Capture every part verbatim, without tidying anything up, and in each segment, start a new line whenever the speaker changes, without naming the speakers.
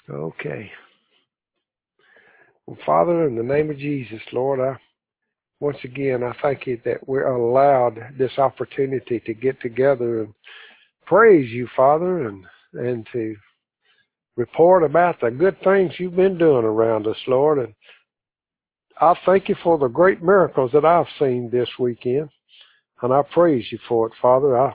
Okay. Well, Father, in the name of Jesus, Lord, I once again I thank you that we're allowed this opportunity to get together and praise you, Father, and and to report about the good things you've been doing around us, Lord. And I thank you for the great miracles that I've seen this weekend, and I praise you for it, Father. I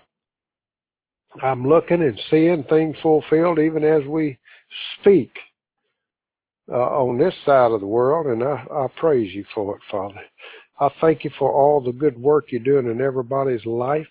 I'm looking and seeing things fulfilled even as we speak uh, on this side of the world, and I, I praise you for it, Father. I thank you for all the good work you're doing in everybody's life.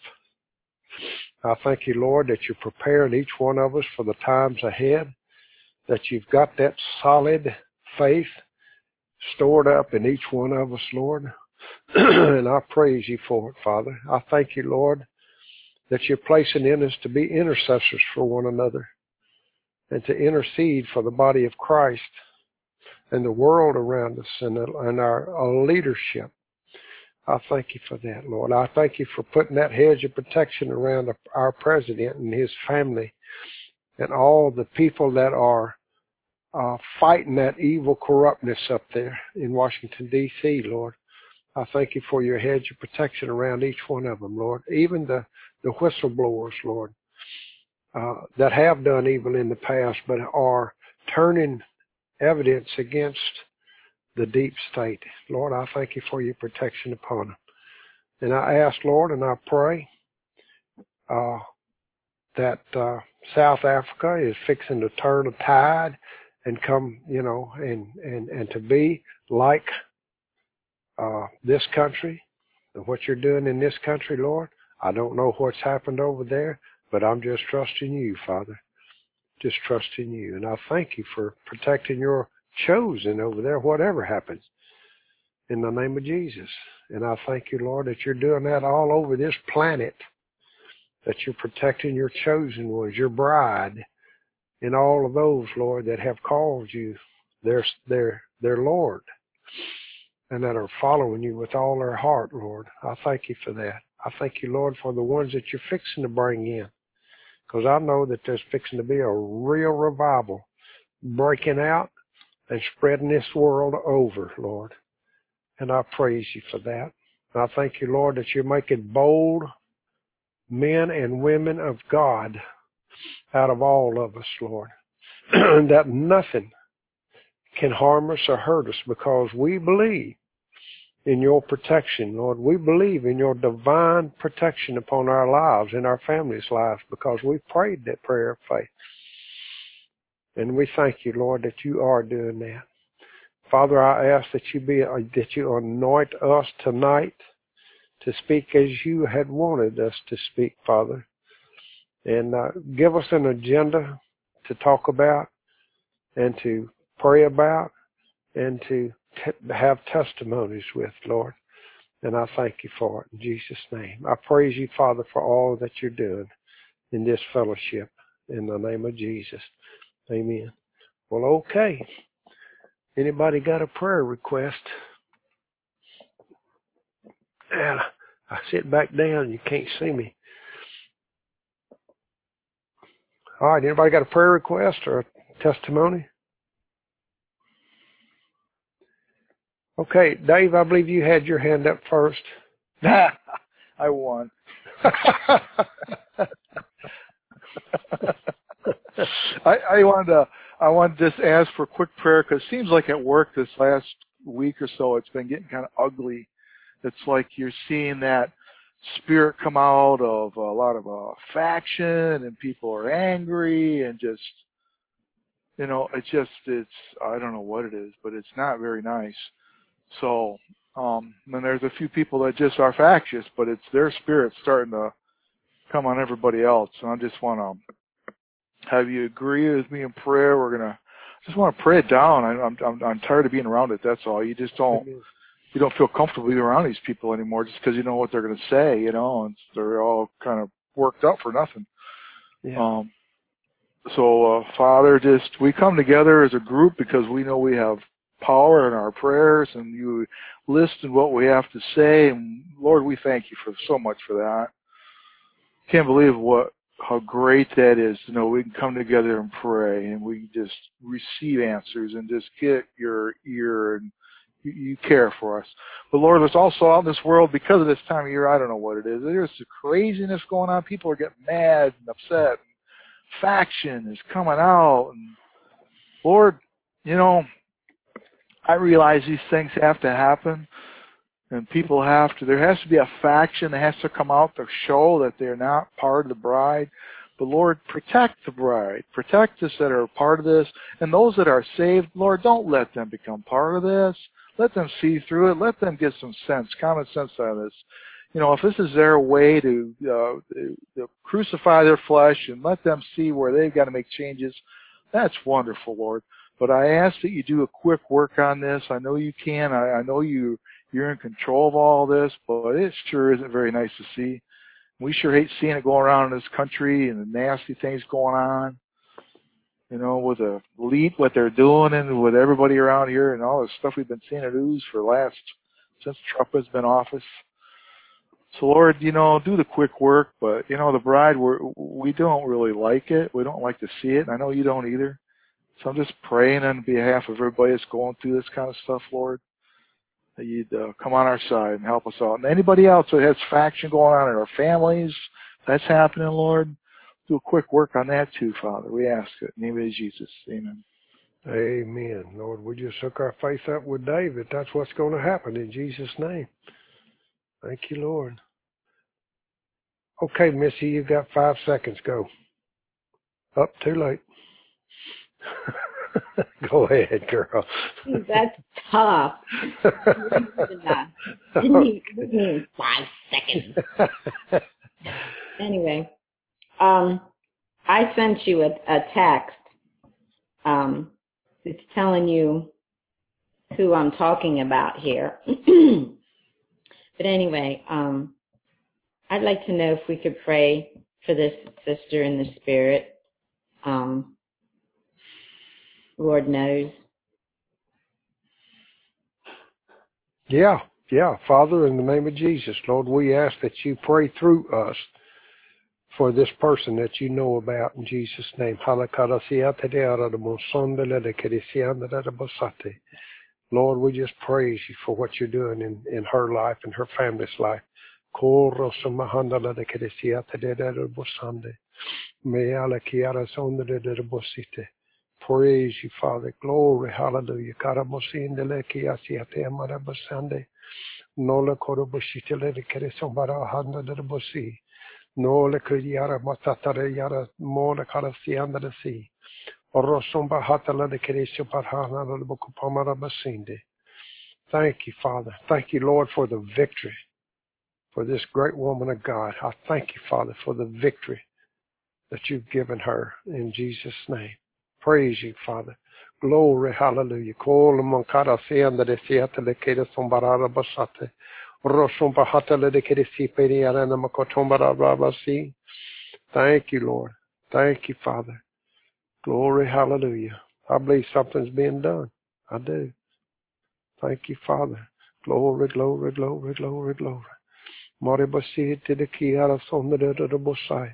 I thank you, Lord, that you're preparing each one of us for the times ahead, that you've got that solid faith stored up in each one of us, Lord. And I praise you for it, Father. I thank you, Lord, that you're placing in us to be intercessors for one another and to intercede for the body of Christ and the world around us and, and our, our leadership. I thank you for that, Lord. I thank you for putting that hedge of protection around our president and his family and all the people that are uh, fighting that evil corruptness up there in Washington, D C, Lord. I thank you for your hedge of protection around each one of them, Lord. Even the, the whistleblowers, Lord, uh, that have done evil in the past but are turning evidence against the deep state. Lord, I thank you for your protection upon them. And I ask, Lord, and I pray uh, that uh, South Africa is fixing to turn a tide and come, you know, and, and, and to be like uh, this country, and what you're doing in this country, Lord. I don't know what's happened over there, but I'm just trusting you, Father. Just trusting you. And I thank you for protecting your chosen over there, whatever happens, in the name of Jesus. And I thank you, Lord, that you're doing that all over this planet, that you're protecting your chosen ones, your bride, and all of those, Lord, that have called you their, their, their Lord, and that are following you with all their heart, Lord. I thank you for that. I thank you, Lord, for the ones that you're fixing to bring in, because I know that there's fixing to be a real revival breaking out and spreading this world over, Lord. And I praise you for that. And I thank you, Lord, that you're making bold men and women of God out of all of us, Lord. And that nothing can harm us or hurt us because we believe in your protection, Lord. We believe in your divine protection upon our lives and our families' lives because we prayed that prayer of faith. And we thank you, Lord, that you are doing that. Father, I ask that you be that you anoint us tonight to speak as you had wanted us to speak, Father. And uh, give us an agenda to talk about and to pray about and to t- have testimonies with, Lord. And I thank you for it in Jesus' name. I praise you, Father, for all that you're doing in this fellowship in the name of Jesus. Amen. Well, okay. Anybody got a prayer request? And I sit back down, you can't see me. All right, anybody got a prayer request or a testimony? Okay, Dave, I believe you had your hand up first.
I won. I, I wanted to I wanted to just ask for a quick prayer because it seems like at work this last week or so it's been getting kind of ugly. It's like you're seeing that spirit come out of a lot of uh, faction and people are angry and just, you know, it's just, it's, I don't know what it is, but it's not very nice. So, um, and there's a few people that just are factious, but it's their spirit starting to come on everybody else. And I just want to have you agree with me in prayer. We're going to, just want to pray it down. I, I'm, I'm, I'm tired of being around it. That's all. You just don't, you don't feel comfortable being around these people anymore just because you know what they're going to say, you know, and they're all kind of worked up for nothing.
Yeah.
Um, so, uh, Father, just, we come together as a group because we know we have power in our prayers and you listen what we have to say. And Lord, we thank you for so much for that. Can't believe what how great that is to know we can come together and pray and we just receive answers and just get your ear and you, you care for us. But Lord, there's also out in this world, because of this time of year, I don't know what it is. There's the craziness going on. People are getting mad and upset. Faction is coming out. And Lord, you know, I realize these things have to happen. And people have to, there has to be a faction that has to come out to show that they're not part of the bride. But Lord, protect the bride. Protect us that are part of this. And those that are saved, Lord, don't let them become part of this. Let them see through it. Let them get some sense, common sense out of this. You know, if this is their way to, uh, to crucify their flesh and let them see where they've got to make changes, that's wonderful, Lord. But I ask that you do a quick work on this. I know you can. I, I know you, you're in control of all this, but it sure isn't very nice to see. We sure hate seeing it going around in this country and the nasty things going on, you know, with the elite, what they're doing and with everybody around here and all the stuff we've been seeing in the news for the last, since Trump has been in office. So Lord, you know, do the quick work, but you know, the bride, we're, we don't really like it. We don't like to see it. I know you don't either. So I'm just praying on behalf of everybody that's going through this kind of stuff, Lord, that you'd uh, come on our side and help us out. And anybody else that has faction going on in our families, that's happening, Lord, do a quick work on that too, Father. We ask it in the name of Jesus. Amen.
Amen. Lord, we just hook our faith up with David. That's what's going to happen in Jesus' name. Thank you, Lord. Okay, Missy, you've got five seconds. Go. Up, too late. Go ahead, girl.
That's tough. Didn't even five seconds. Anyway, um, I sent you a, a text. Um, it's telling you who I'm talking about here. But anyway, um, I'd like to know if we could pray for this sister in the spirit. Um, Lord knows.
Yeah, yeah. Father, in the name of Jesus, Lord, we ask that you pray through us for this person that you know about in Jesus' name. Lord, we just praise you for what you're doing in, in her life and her family's life. Praise you, Father. Glory, hallelujah. Karabosindele kiasiate amarabasande. Nola koroboshitele de keresombara handa de bosi. Nola kuriara matatare yara mola karasianda de si. Orosomba hatala de keresio parhana de bokupamara basinde. Thank you, Father. Thank you, Lord, for the victory for this great woman of God. I thank you, Father, for the victory that you've given her in Jesus' name. Praise you, Father. Glory, hallelujah. Kol mankara sianda de siata de keda sombarara basate. Rosumba hatala de keda si periana makotombara babasi. Thank you, Lord. Thank you, Father. Glory, hallelujah. I believe something's being done. I do. Thank you, Father. Glory, glory, glory, glory, glory. Maribasi te de kiara sonda de de bosai.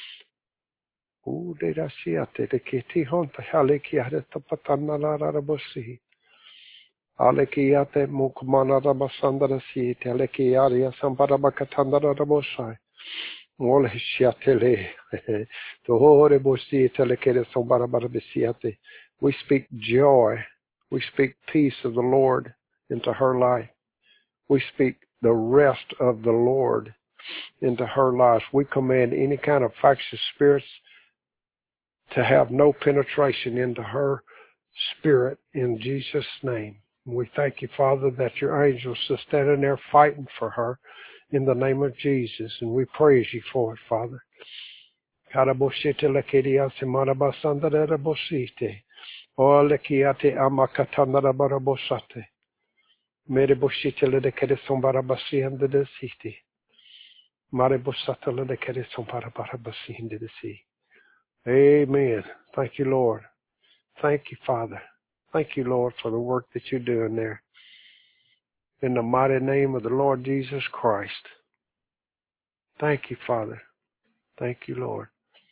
O de da siate de keti honta halekiate tapatana la la bosi. Alekiate mukmana da basanda da si te alekiaria sambara bakatanda da bosai. Ole siatele. To hore bosi te lekere sambara barbesiate. We speak joy. We speak peace of the Lord into her life. We speak the rest of the Lord into her life. We command any kind of factious spirits to have no penetration into her spirit in Jesus' name. We thank you, Father, that your angels are standing there fighting for her in the name of Jesus, and we praise you for it, Father. Amen. Thank you, Lord. Thank you, Father. Thank you, Lord, for the work that you're doing there. In the mighty name of the Lord Jesus Christ. Thank you, Father. Thank you, Lord.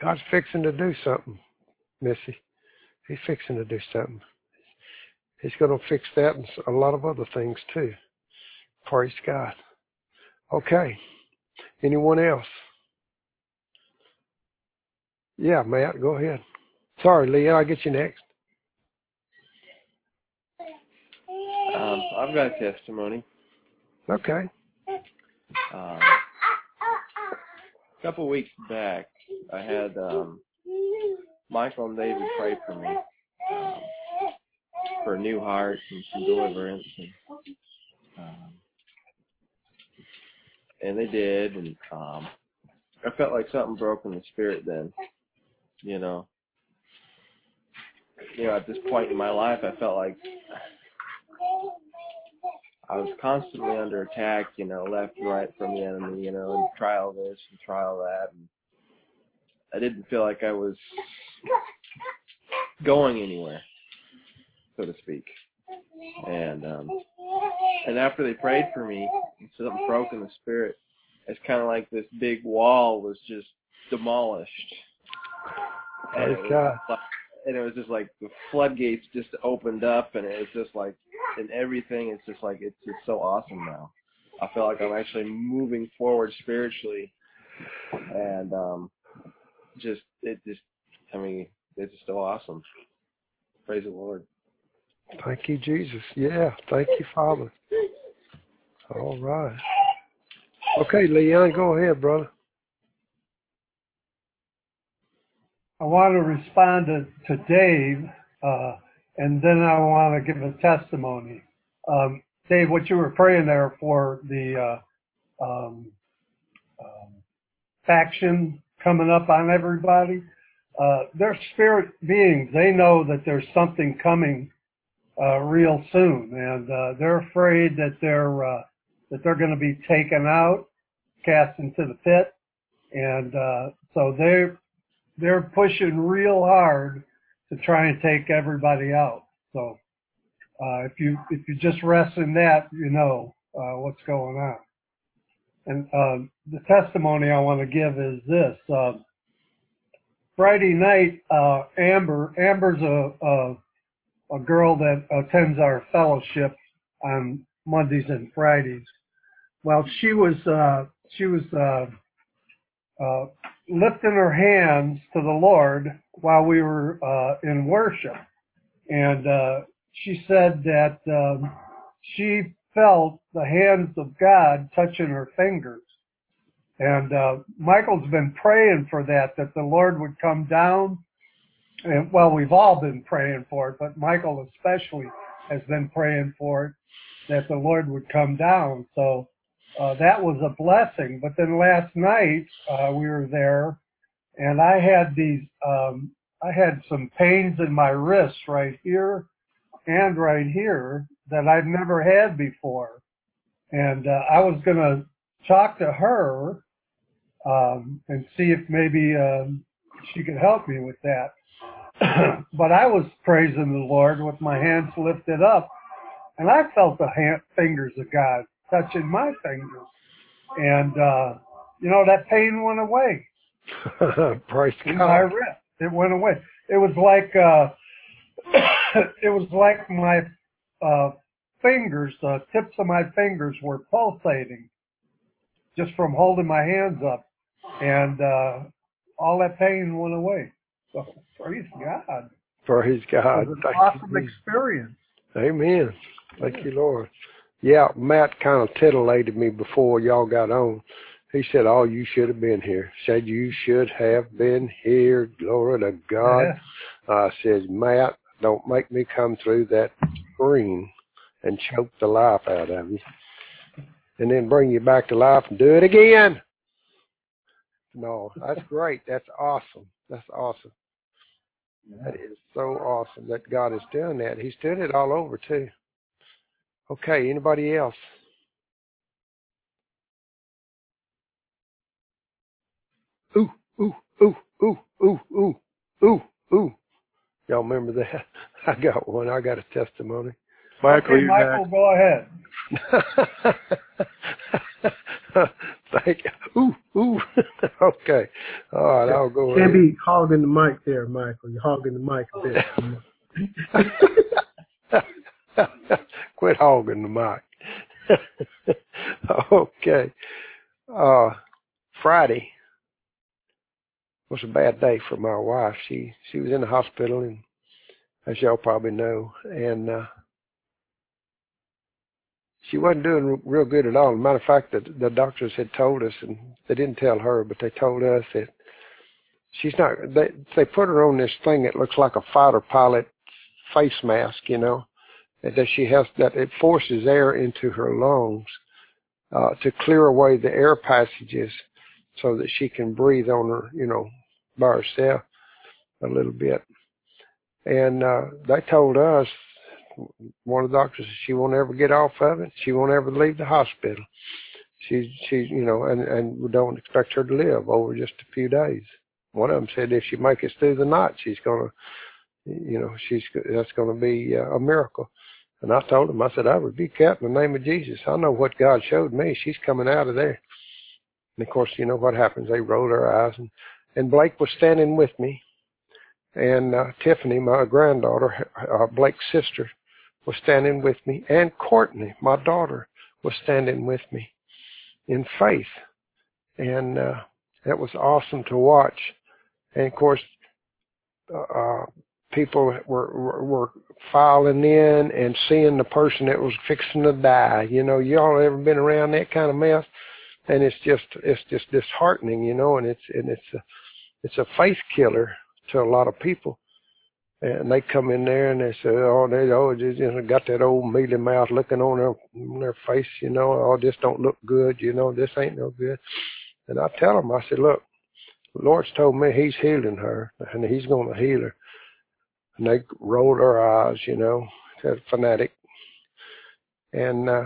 God's fixing to do something, Missy. He's fixing to do something. He's going to fix that and a lot of other things too. Praise God. Okay. Anyone else? Yeah, Matt, go ahead. Sorry, Leah, I'll get you next.
Um, I've got a testimony.
Okay.
Um, a couple weeks back, I had um, Michael and David pray for me um, for a new heart and some deliverance, and, um, and they did. And um, I felt like something broke in the spirit then. You know, you know, at this point in my life, I felt like I was constantly under attack, you know, left and right from the enemy, you know, and trial this and trial that. And I didn't feel like I was going anywhere, so to speak. And um, and after they prayed for me, something broke in the spirit. It's kind of like this big wall was just demolished. And it, was like, and it was just like the floodgates just opened up, and it was just like, and everything is just like, it's just so awesome now. I feel like I'm actually moving forward spiritually, and um, just, it just, I mean, it's just so awesome. Praise the Lord.
Thank you, Jesus. Yeah, thank you, Father. All right. Okay, Leon, go ahead, brother.
I want to respond to, to Dave, uh, and then I want to give a testimony. Um, Dave, what you were praying there for the uh, um, um, faction coming up on everybody, uh, they're spirit beings. They know that there's something coming uh, real soon, and uh, they're afraid that they're uh, that they're going to be taken out, cast into the pit, and uh, so they're they're pushing real hard to try and take everybody out. So uh, if you if you just rest in that, you know uh, what's going on. And um, the testimony I want to give is this: uh, Friday night, uh, Amber Amber's a, a a girl that attends our fellowship on Mondays and Fridays. Well, she was uh, she was uh, uh, lifting her hands to the Lord while we were uh, in worship, and uh, she said that um, she felt the hands of God touching her fingers. And uh, Michael's been praying for that, that the Lord would come down. And, well, we've all been praying for it, but Michael especially has been praying for it, that the Lord would come down. So uh, that was a blessing. But then last night uh, we were there, and I had these, um, I had some pains in my wrists right here and right here that I've never had before. And uh, I was going to talk to her um, and see if maybe um, she could help me with that. But I was praising the Lord with my hands lifted up, and I felt the hand, fingers of God touching my fingers. And, uh, you know, that pain went away.
Praise
in
God.
my wrist. It went away. It was like, uh, it was like my uh, fingers, the tips of my fingers were pulsating just from holding my hands up. And uh, all that pain went away. So, praise God.
Praise God.
It was an
Thank
awesome
you.
experience.
Amen. Thank you, Lord. Yeah, Matt kind of titillated me before y'all got on. He said, oh, you should have been here. Said, you should have been here. Glory to God. I uh, said, Matt, don't make me come through that screen and choke the life out of you. And then bring you back to life and do it again. No, that's great. That's awesome. That's awesome. That is so awesome that God is doing that. He's doing it all over too. Okay, anybody else? Ooh, ooh, ooh, ooh, ooh, ooh, ooh, ooh. Y'all remember that? I got one. I got a testimony.
Michael,
okay,
you're
Michael,
next.
go ahead.
Thank you. Ooh, ooh. Okay. All right, I'll go
Can't
ahead.
be hogging the mic there, Michael. You're hogging the mic a bit.
Quit hogging the mic. Okay. Uh, Friday was a bad day for my wife. She she was in the hospital, and as y'all probably know, and uh, she wasn't doing real good at all. As a matter of fact, the, the doctors had told us, and they didn't tell her, but they told us that she's not. They they put her on this thing that looks like a fighter pilot face mask, you know, and that she has that it forces air into her lungs uh, to clear away the air passages, so that she can breathe on her, you know, by herself a little bit. And uh, they told us, one of the doctors said she won't ever get off of it. She won't ever leave the hospital. She, she, you know, and, and we don't expect her to live over just a few days. One of them said if she makes it through the night, she's gonna, you know, she's that's gonna be uh, a miracle. And I told him, I said, I rebuke that in the name of Jesus. I know what God showed me. She's coming out of there. And of course, you know what happens. They roll their eyes, and and Blake was standing with me, and uh, Tiffany, my granddaughter, uh, Blake's sister, was standing with me, and Courtney, my daughter, was standing with me in faith. And uh, it was awesome to watch. And of course, uh, people were, were were filing in and seeing the person that was fixing to die. You know, y'all ever been around that kind of mess? And it's just it's just disheartening, you know. And it's and it's a it's a faith killer to a lot of people. And they come in there and they say, oh, they oh, just, you know, got that old mealy mouth looking on their, on their face, you know, oh, this don't look good, you know, this ain't no good. And I tell them, I said, look, the Lord's told me he's healing her, and he's going to heal her. And they roll their eyes, you know, that fanatic. And, uh,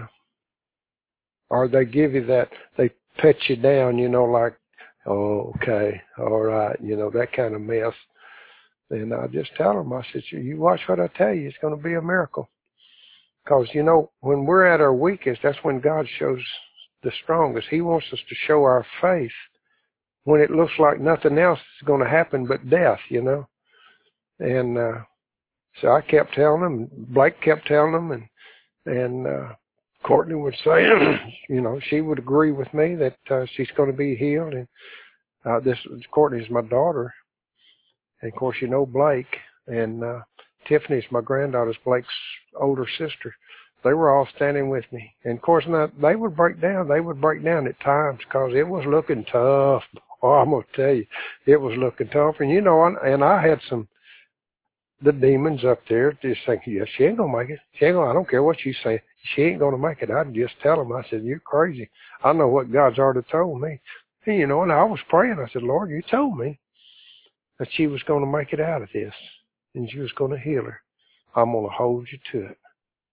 or they give you that, they pet you down, you know, like, oh, okay, all right, you know, that kind of mess. And I just tell them, I said, you watch what I tell you, it's going to be a miracle. Because, you know, when we're at our weakest, that's when God shows the strongest. He wants us to show our faith when it looks like nothing else is going to happen but death, you know. And uh, so I kept telling them, Blake kept telling them, and, and uh, Courtney would say, you know, she would agree with me that uh, she's going to be healed. And uh, this Courtney's my daughter. And, of course, you know Blake, and uh, Tiffany's my granddaughter's Blake's older sister. They were all standing with me. And, of course, now, they would break down. They would break down at times because it was looking tough. Oh, I'm going to tell you, it was looking tough. And, you know, and I had some, the demons up there just thinking, yeah, she ain't going to make it. She ain't gonna, I don't care what you say. She ain't going to make it. I'd just tell them. I said, you're crazy. I know what God's already told me. And, you know, and I was praying. I said, Lord, you told me that she was going to make it out of this, and she was going to heal her. I'm going to hold you to it.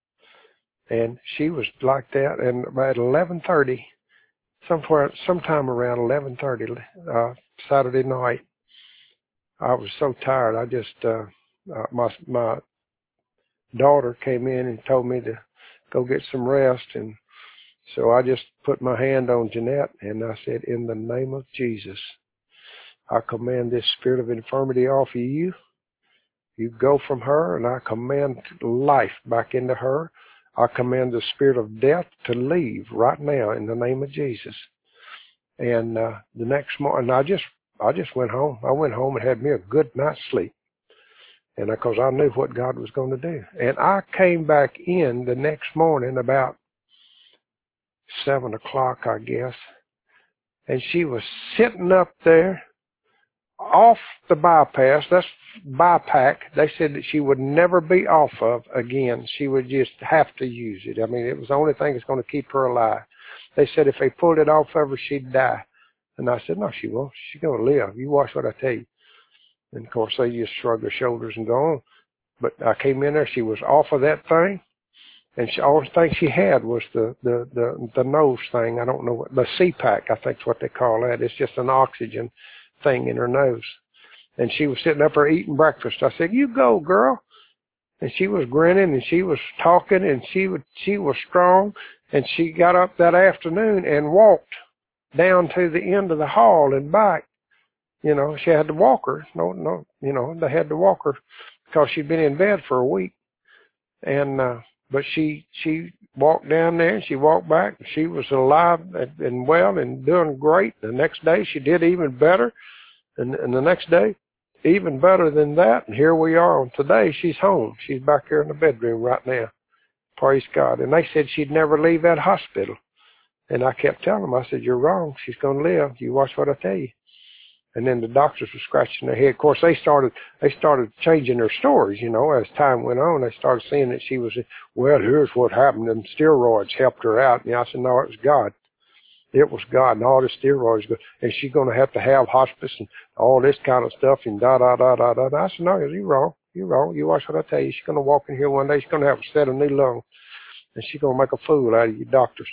And she was like that. And at eleven thirty, somewhere, sometime around eleven thirty, uh, Saturday night, I was so tired. I just, uh, uh, my my daughter came in and told me to go get some rest, and so I just put my hand on Jeanette, and I said, in the name of Jesus, I command this spirit of infirmity off of you. You go from her, and I command life back into her. I command the spirit of death to leave right now in the name of Jesus. And uh, the next morning, I just I just went home. I went home and had me a good night's sleep, and because I knew what God was going to do. And I came back in the next morning about seven o'clock, I guess, and she was sitting up there off the bypass. That's BiPAC. They said that she would never be off of again. She would just have to use it. I mean, it was the only thing that's going to keep her alive. They said if they pulled it off of her, she'd die. And I said, no, she won't. She's going to live. You watch what I tell you. And, of course, they just shrugged their shoulders and go on. But I came in there. She was off of that thing. And she, all the thing she had was the, the, the, the nose thing. I don't know what, the C PAC, I think is what they call that. It's just an oxygen thing in her nose. And she was sitting up there eating breakfast. I said, you go, girl. And she was grinning, and she was talking, and she would, she was strong. And she got up that afternoon and walked down to the end of the hall and back. You know, she had to walk her. No, no, you know, they had to walk her because she'd been in bed for a week. And, uh, but she, she walked down there and she walked back. And she was alive and, and well and doing great. The next day she did even better. And, and the next day, even better than that. And here we are on today. She's home. She's back here in the bedroom right now. Praise God. And they said she'd never leave that hospital. And I kept telling them, I said, you're wrong. She's going to live. You watch what I tell you. And then the doctors were scratching their head. Of course, they started, they started changing their stories, you know, as time went on. They started seeing that she was, well, here's what happened. And steroids helped her out. And I said, no, it was God. It was God. And all the steroids. And she's going to have to have hospice and all this kind of stuff and da, da, da, da, da. And I said, no, you're wrong. You're wrong. You watch what I tell you. She's going to walk in here one day. She's going to have a set of new lungs. And she's going to make a fool out of you doctors.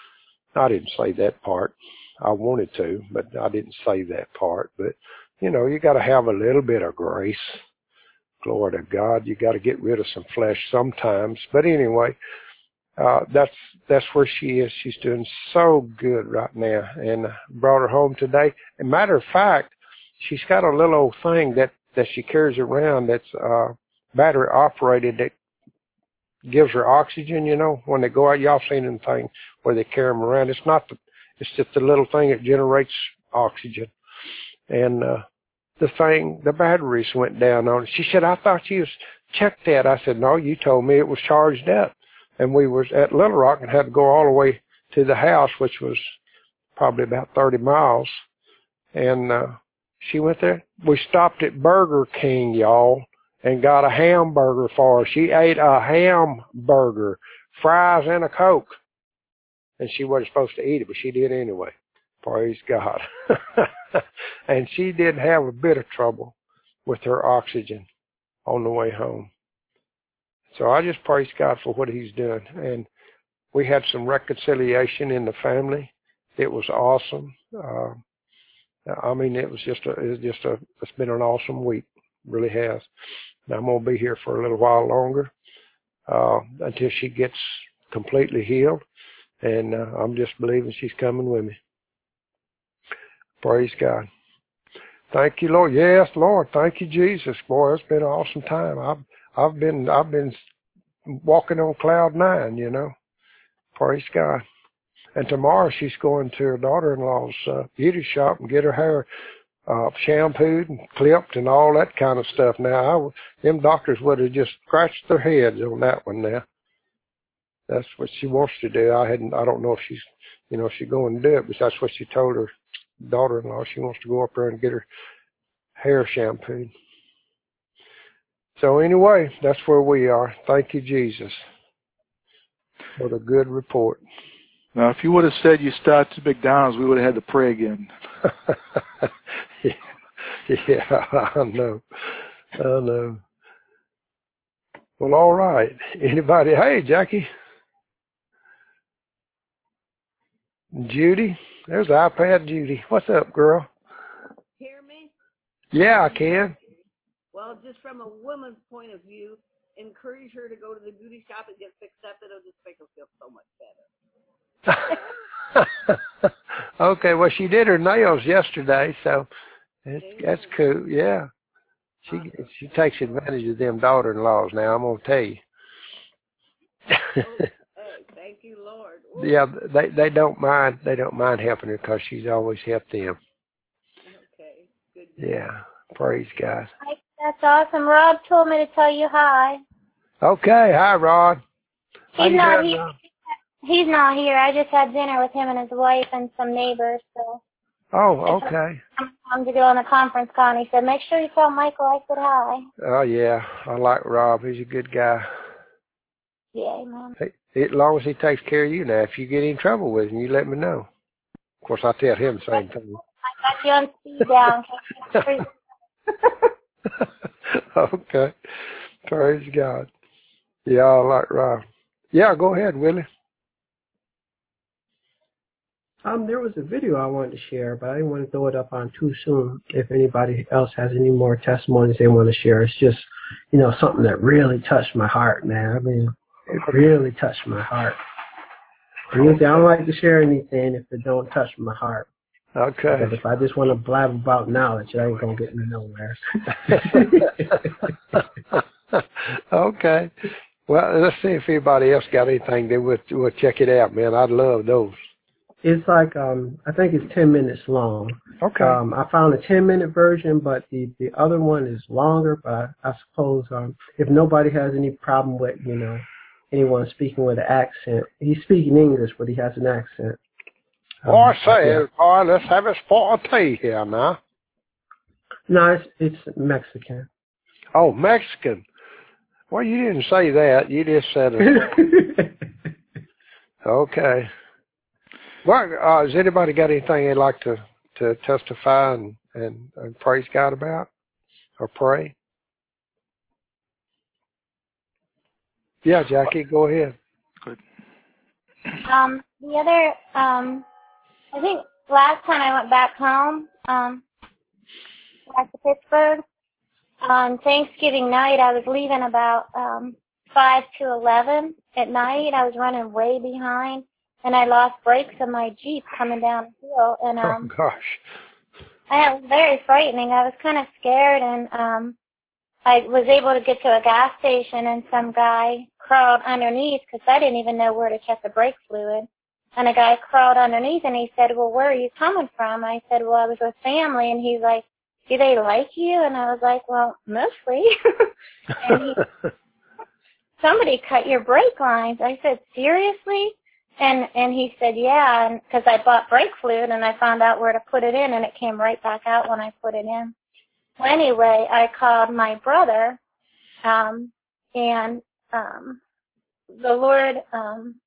I didn't say that part. I wanted to, but I didn't say that part. But, you know, you got to have a little bit of grace. Glory to God. You got to get rid of some flesh sometimes. But anyway, uh, that's, that's where she is. She's doing so good right now. And brought her home today. As a matter of fact, she's got a little old thing that, that she carries around that's, uh, battery operated that gives her oxygen, you know, when they go out. Y'all seen them thing where they carry them around. It's not the, it's just a little thing that generates oxygen. And, uh, the thing, the batteries went down on it. She said, I thought you checked that. I said, no, you told me it was charged up. And we was at Little Rock and had to go all the way to the house, which was probably about thirty miles. And, uh, she went there. We stopped at Burger King, y'all, and got a hamburger for her. She ate a hamburger, fries, and a Coke. And she wasn't supposed to eat it, but she did anyway. Praise God. And she didn't have a bit of trouble with her oxygen on the way home. So I just praise God for what he's doing. And we had some reconciliation in the family. It was awesome. Uh, I mean, it was just a, it was just a, it's been an awesome week. Really has. And I'm going to be here for a little while longer, uh, until she gets completely healed. And, uh, I'm just believing she's coming with me. Praise God. Thank you, Lord. Yes, Lord. Thank you, Jesus. Boy, it's been an awesome time. I've, I've been, I've been walking on cloud nine, you know. Praise God. And tomorrow she's going to her daughter-in-law's, uh, beauty shop and get her hair, uh, shampooed and clipped and all that kind of stuff. Now, I, them doctors would have just scratched their heads on that one now. That's what she wants to do. I hadn't, I don't know if she's, you know, she's going to do it, but that's what she told her daughter-in-law. She wants to go up there and get her hair shampooed. So anyway, that's where we are. Thank you, Jesus, for the good report.
Now, if you would have said you stopped at McDonald's, we would have had to pray again.
yeah, yeah, I know. I know. Well, all right. Anybody? Hey, Jackie. Judy. There's the iPad, Judy. What's up, girl?
Hear me?
Yeah, I can.
Well, just from a woman's point of view, encourage her to go to the beauty shop and get fixed up. It'll just make her feel so much better.
Okay, well, she did her nails yesterday, so that's, that's cool. Yeah. She she takes advantage of them daughter-in-laws now, I'm going to tell you.
Oh, hey, thank you, Lord. Ooh.
Yeah, they they don't mind they don't mind helping her because she's always helped them.
Okay, good.
Yeah, praise God.
That's awesome. Rob told me to tell you hi.
Okay, hi, Rod.
He's not doing, here. Rob? He's not here. I just had dinner with him and his wife and some neighbors. So.
Oh, okay.
I'm to go on the conference call, and he said, "Make sure you tell Michael I said hi."
Oh yeah, I like Rob. He's a good guy.
Yeah, man.
Hey, as long as he takes care of you now, if you get in trouble with him, you let me know. Of course, I tell him the same thing.
I got you on speed down.
Okay. Praise God. Yeah, I like Rob. Yeah, go ahead, Willie.
Um, there was a video I wanted to share, but I didn't want to throw it up on too soon. If anybody else has any more testimonies they want to share, it's just, you know, something that really touched my heart, man. I mean, it really touched my heart. And usually I don't like to share anything if it don't touch my heart.
Okay.
Because if I just want to blab about knowledge, it ain't going to get me nowhere.
Okay. Well, let's see if anybody else got anything. Then we'll, we'll check it out, man. I'd love those.
It's like, um, I think it's ten minutes long.
Okay.
Um, I found a ten minute version, but the, the other one is longer, but I, I suppose, um, if nobody has any problem with, you know, anyone speaking with an accent, he's speaking English, but he has an accent.
Um, oh, I say,
yeah.
all right, let's have a spot of tea here now.
No, it's, it's Mexican.
Oh, Mexican. Well, you didn't say that. You just said it. Okay. Well, uh, has anybody got anything they'd like to, to testify and, and, and praise God about or pray? Yeah, Jackie, go ahead.
Good.
Um, the other, um, I think last time I went back home, um, back to Pittsburgh, on Thanksgiving night, I was leaving about um, five to eleven at night. I was running way behind, and I lost brakes on my Jeep coming down the hill. And um,
oh, gosh.
I, it was very frightening. I was kind of scared, and um, I was able to get to a gas station, and some guy crawled underneath because I didn't even know where to check the brake fluid. And a guy crawled underneath, and he said, well, where are you coming from? I said, well, I was with family. And he's like, do they like you? And I was like, well, mostly. And he, somebody cut your brake lines. I said, seriously? And and he said, yeah, because I bought brake fluid, and I found out where to put it in, and it came right back out when I put it in. Well, anyway, I called my brother, um, and um, the Lord um,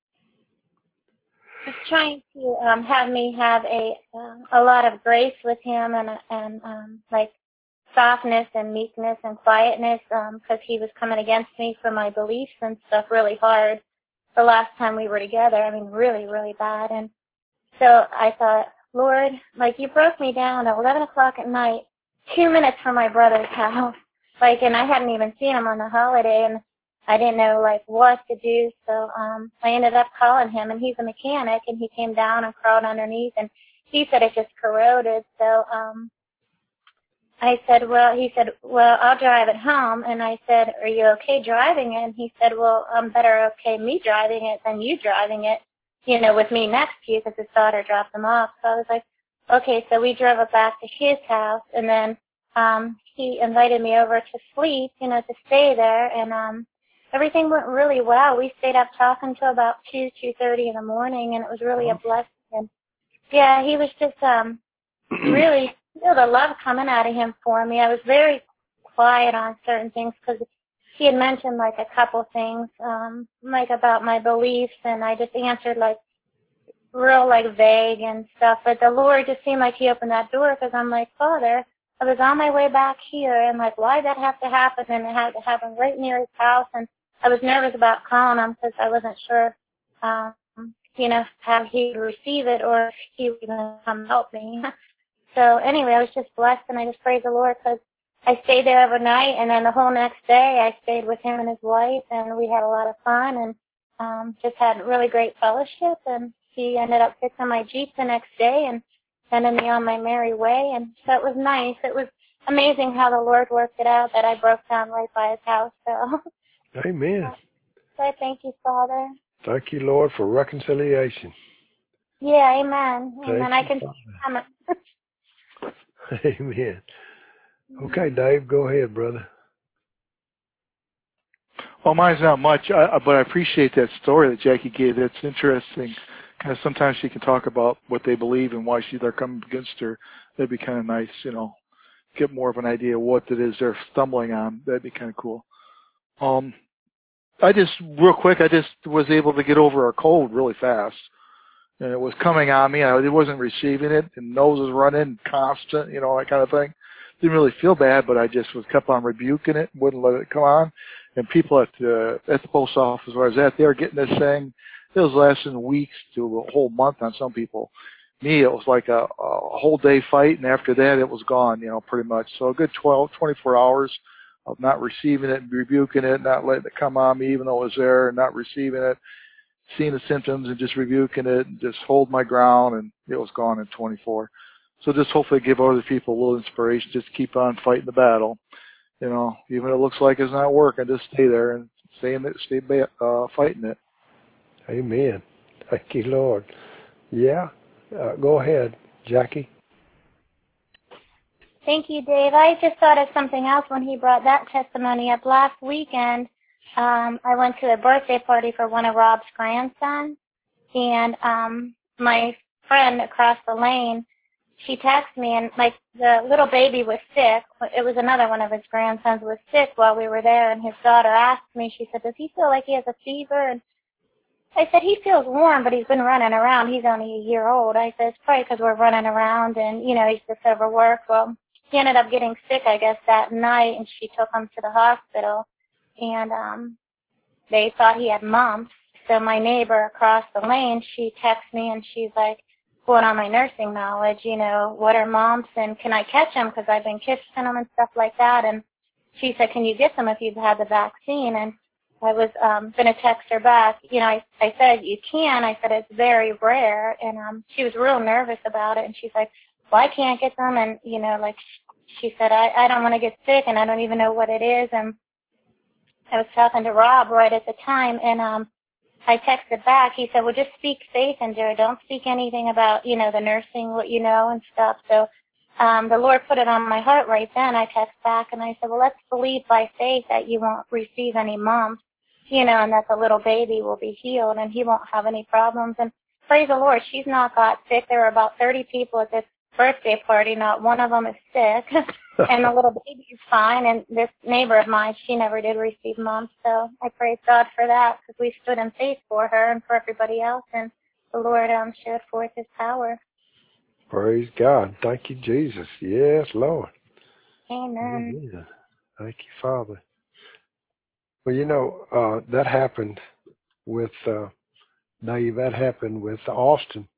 was trying to um, have me have a uh, a lot of grace with him, and and um, like softness and meekness and quietness, because um, he was coming against me for my beliefs and stuff really hard the last time we were together. I mean, really, really bad. And so I thought, Lord, like you broke me down at eleven o'clock at night, two minutes from my brother's house. Like, and I hadn't even seen him on the holiday, and I didn't know, like, what to do. So um, I ended up calling him, and he's a mechanic, and he came down and crawled underneath, and he said it just corroded. So um, I said, well, he said, well, I'll drive it home. And I said, are you okay driving it? And he said, well, I'm better okay me driving it than you driving it, you know, with me next to you, because his daughter dropped him off. So I was like, okay. So we drove it back to his house, and then um, he invited me over to sleep, you know, to stay there. And um, everything went really well. We stayed up talking till about two, two thirty in the morning, and it was really a blessing. And yeah, he was just um, really feel the love coming out of him for me. I was very quiet on certain things because he had mentioned like a couple things, um, like about my beliefs, and I just answered like real like vague and stuff. But the Lord just seemed like he opened that door, because I'm like, Father, I was on my way back here, and like, why'd that have to happen? And it had to happen right near his house, and I was nervous about calling him because I wasn't sure, um, you know, how he'd receive it or if he would even come help me. So anyway, I was just blessed, and I just praise the Lord because I stayed there overnight, and then the whole next day I stayed with him and his wife, and we had a lot of fun and um, just had really great fellowship. And he ended up fixing my Jeep the next day and sending me on my merry way. And so it was nice. It was amazing how the Lord worked it out that I broke down right by his house. So,
Amen.
So I thank you, Father.
Thank you, Lord, for reconciliation.
Yeah, amen.
Thank
Amen. I
you,
can comment.
Amen. Okay, Dave, go ahead, brother.
Well, mine's not much, I, but I appreciate that story that Jackie gave. That's interesting. Because sometimes she can talk about what they believe and why she, they're coming against her. That'd be kind of nice, you know, get more of an idea of what it is they're stumbling on. That'd be kind of cool. Um, I just, real quick, I just was able to get over a cold really fast. And it was coming on me. I wasn't receiving it, and nose was running constant, you know, that kind of thing. Didn't really feel bad, but I just was kept on rebuking it, wouldn't let it come on. And people at the at the post office where I was at, they were getting this thing. It was lasting weeks to a whole month on some people. Me, it was like a, a whole day fight, and after that, it was gone, you know, pretty much. So a good twelve, twenty-four hours of not receiving it, and rebuking it, not letting it come on me, even though it was there, and not receiving it. Seeing the symptoms and just rebuking it and just hold my ground, and it was gone in twenty-four. So just hopefully give other people a little inspiration. Just keep on fighting the battle. You know, even if it looks like it's not working, just stay there and stay in it, stay uh, fighting it.
Amen. Thank you, Lord. Yeah. Uh, go ahead, Jackie.
Thank you, Dave. I just thought of something else when he brought that testimony up. Last weekend, um, I went to a birthday party for one of Rob's grandsons, and um, my friend across the lane, she texted me, and like the little baby was sick. It was another one of his grandsons was sick while we were there, and his daughter asked me, she said, does he feel like he has a fever? And I said, he feels warm, but he's been running around. He's only a year old. I said, it's probably because we're running around, and, you know, he's just overworked. Well, he ended up getting sick, I guess, that night, and she took him to the hospital, and um, they thought he had mumps. So my neighbor across the lane, she texted me, and she's like, going on my nursing knowledge, you know, what are mumps, and can I catch them because I've been kissing them and stuff like that. And she said, can you get them if you've had the vaccine? And I was um, going to text her back. You know, I, I said, you can. I said, it's very rare. And um, she was real nervous about it. And she's like, well, I can't get them. And, you know, like she said, I, I don't want to get sick, and I don't even know what it is. And I was talking to Rob right at the time, and um, I texted back. He said, well, just speak faith into it. Don't speak anything about, you know, the nursing, what you know and stuff. So um, the Lord put it on my heart right then. I texted back, and I said, well, let's believe by faith that you won't receive any mumps, you know, and that the little baby will be healed and he won't have any problems. And praise the Lord, she's not got sick. There were about thirty people at this birthday party. Not one of them is sick. And the little baby's fine. And this neighbor of mine, she never did receive mumps. So I praise God for that, because we stood in faith for her and for everybody else. And the Lord um, showed forth his power.
Praise God. Thank you, Jesus. Yes, Lord.
Amen.
Amen. Thank you, Father. Well, you know, uh, that happened with, uh, Dave, that happened with Austin.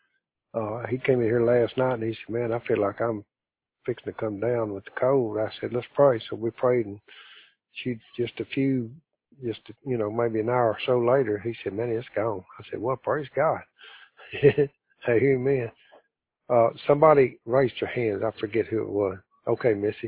Uh, he came in here last night and he said, man, I feel like I'm fixing to come down with the cold. I said, let's pray. So we prayed, and she just a few, just, you know, maybe an hour or so later, he said, man, it's gone. I said, well, praise God. Amen. Uh, somebody raised their hands. I forget who it was. Okay, Missy.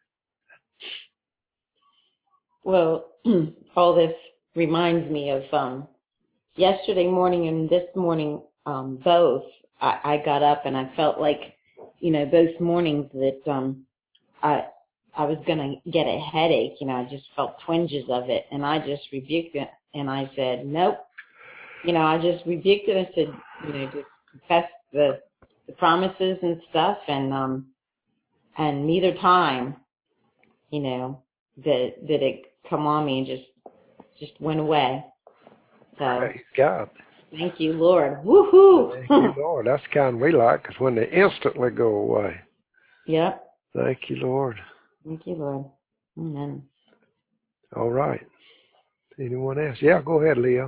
Well, all this reminds me of um, yesterday morning and this morning, um, both. I, I got up and I felt like, you know, both mornings that um, I I was going to get a headache. You know, I just felt twinges of it, and I just rebuked it, and I said, nope. You know, I just rebuked it and said, you know, just confess the, the promises and stuff, and um, and neither time, you know, did did it come on me and just just went away. So
Praise God.
thank you, Lord. Woohoo!
Thank you, Lord. That's the kind we like, because when they instantly go away.
Yep.
Thank you, Lord.
Thank you, Lord. Amen.
All right. Anyone else? Yeah, go ahead, Leo.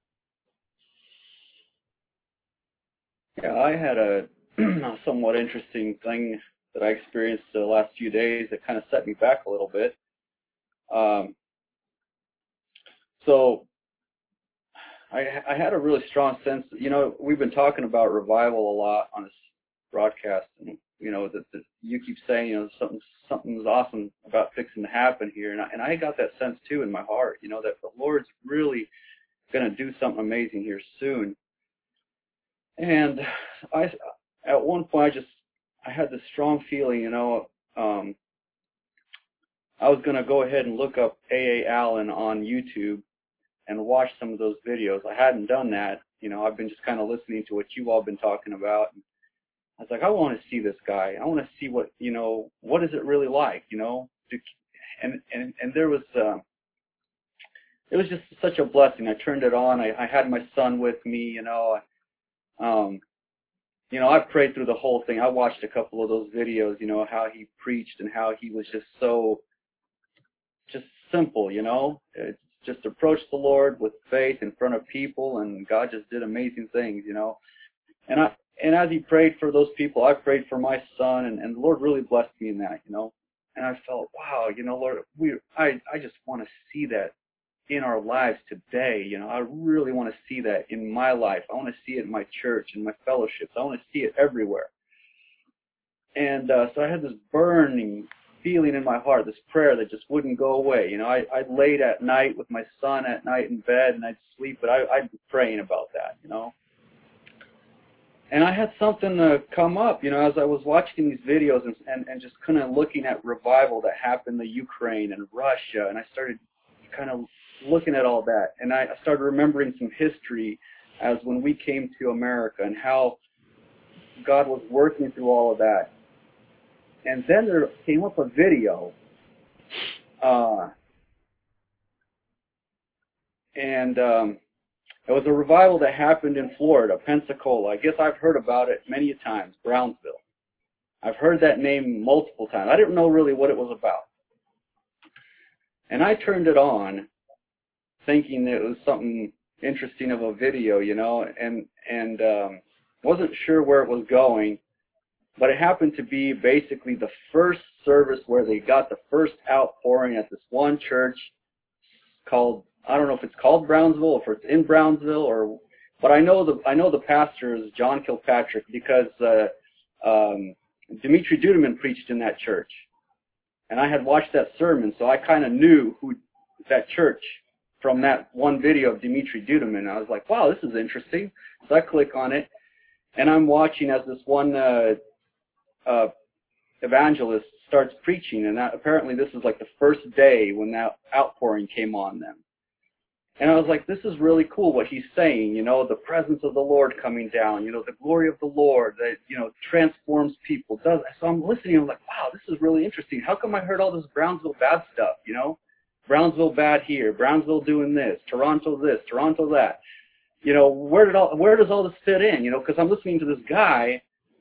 Yeah, I had a somewhat interesting thing that I experienced the last few days that kind of set me back a little bit. Um, so I, I had a really strong sense that, you know, we've been talking about revival a lot on this broadcast, and, you know, that, that you keep saying, you know, something something's awesome about fixing to happen here, and I, and I got that sense too in my heart, you know, that the Lord's really going to do something amazing here soon. And I, at one point, I just, I had this strong feeling, you know, um, I was going to go ahead and look up A A. Allen on YouTube and watch some of those videos. I hadn't done that. You know, I've been just kind of listening to what you all been talking about. And I was like, I want to see this guy. I want to see what, you know, what is it really like, you know? And, and, and there was, uh, it was just such a blessing. I turned it on. I, I had my son with me, you know, um, you know, I prayed through the whole thing. I watched a couple of those videos, you know, how he preached and how he was just so, just simple, you know. It's just approach the Lord with faith in front of people, and God just did amazing things, you know. And I, and as he prayed for those people, I prayed for my son, and, and the Lord really blessed me in that, you know. And I felt, wow, you know, Lord, we, I, I just want to see that in our lives today, you know. I really want to see that in my life. I want to see it in my church, in my fellowships. I want to see it everywhere. and uh, so I had this burning feeling in my heart, this prayer that just wouldn't go away. You know, I, I laid at night with my son at night in bed, and I'd sleep, but I, I'd be praying about that, you know. And I had something uh, come up, you know, as I was watching these videos and, and, and just kind of looking at revival that happened in Ukraine and Russia, and I started kind of looking at all that, and I started remembering some history as when we came to America and how God was working through all of that. And then there came up a video, uh, and um, it was a revival that happened in Florida, Pensacola. I guess I've heard about it many times, Brownsville. I've heard that name multiple times. I didn't know really what it was about. And I turned it on thinking that it was something interesting of a video, you know, and, and um, wasn't sure where it was going. But it happened to be basically the first service where they got the first outpouring at this one church called, I don't know if it's called Brownsville or if it's in Brownsville, or, but I know the I know the pastor is John Kilpatrick because uh, um, Dimitri Duduman preached in that church, and I had watched that sermon, so I kind of knew who that church from that one video of Dimitri Duduman. I was like, wow, this is interesting. So I click on it, and I'm watching as this one uh, uh, evangelist starts preaching, and that, apparently this is like the first day when that outpouring came on them. And I was like, this is really cool what he's saying, you know, the presence of the Lord coming down, you know, the glory of the Lord that, you know, transforms people. Does So I'm listening, I'm like, wow, this is really interesting. How come I heard all this Brownsville bad stuff, you know? Brownsville bad here, Brownsville doing this, Toronto this, Toronto that. You know, where did all where does all this fit in, you know, because I'm listening to this guy,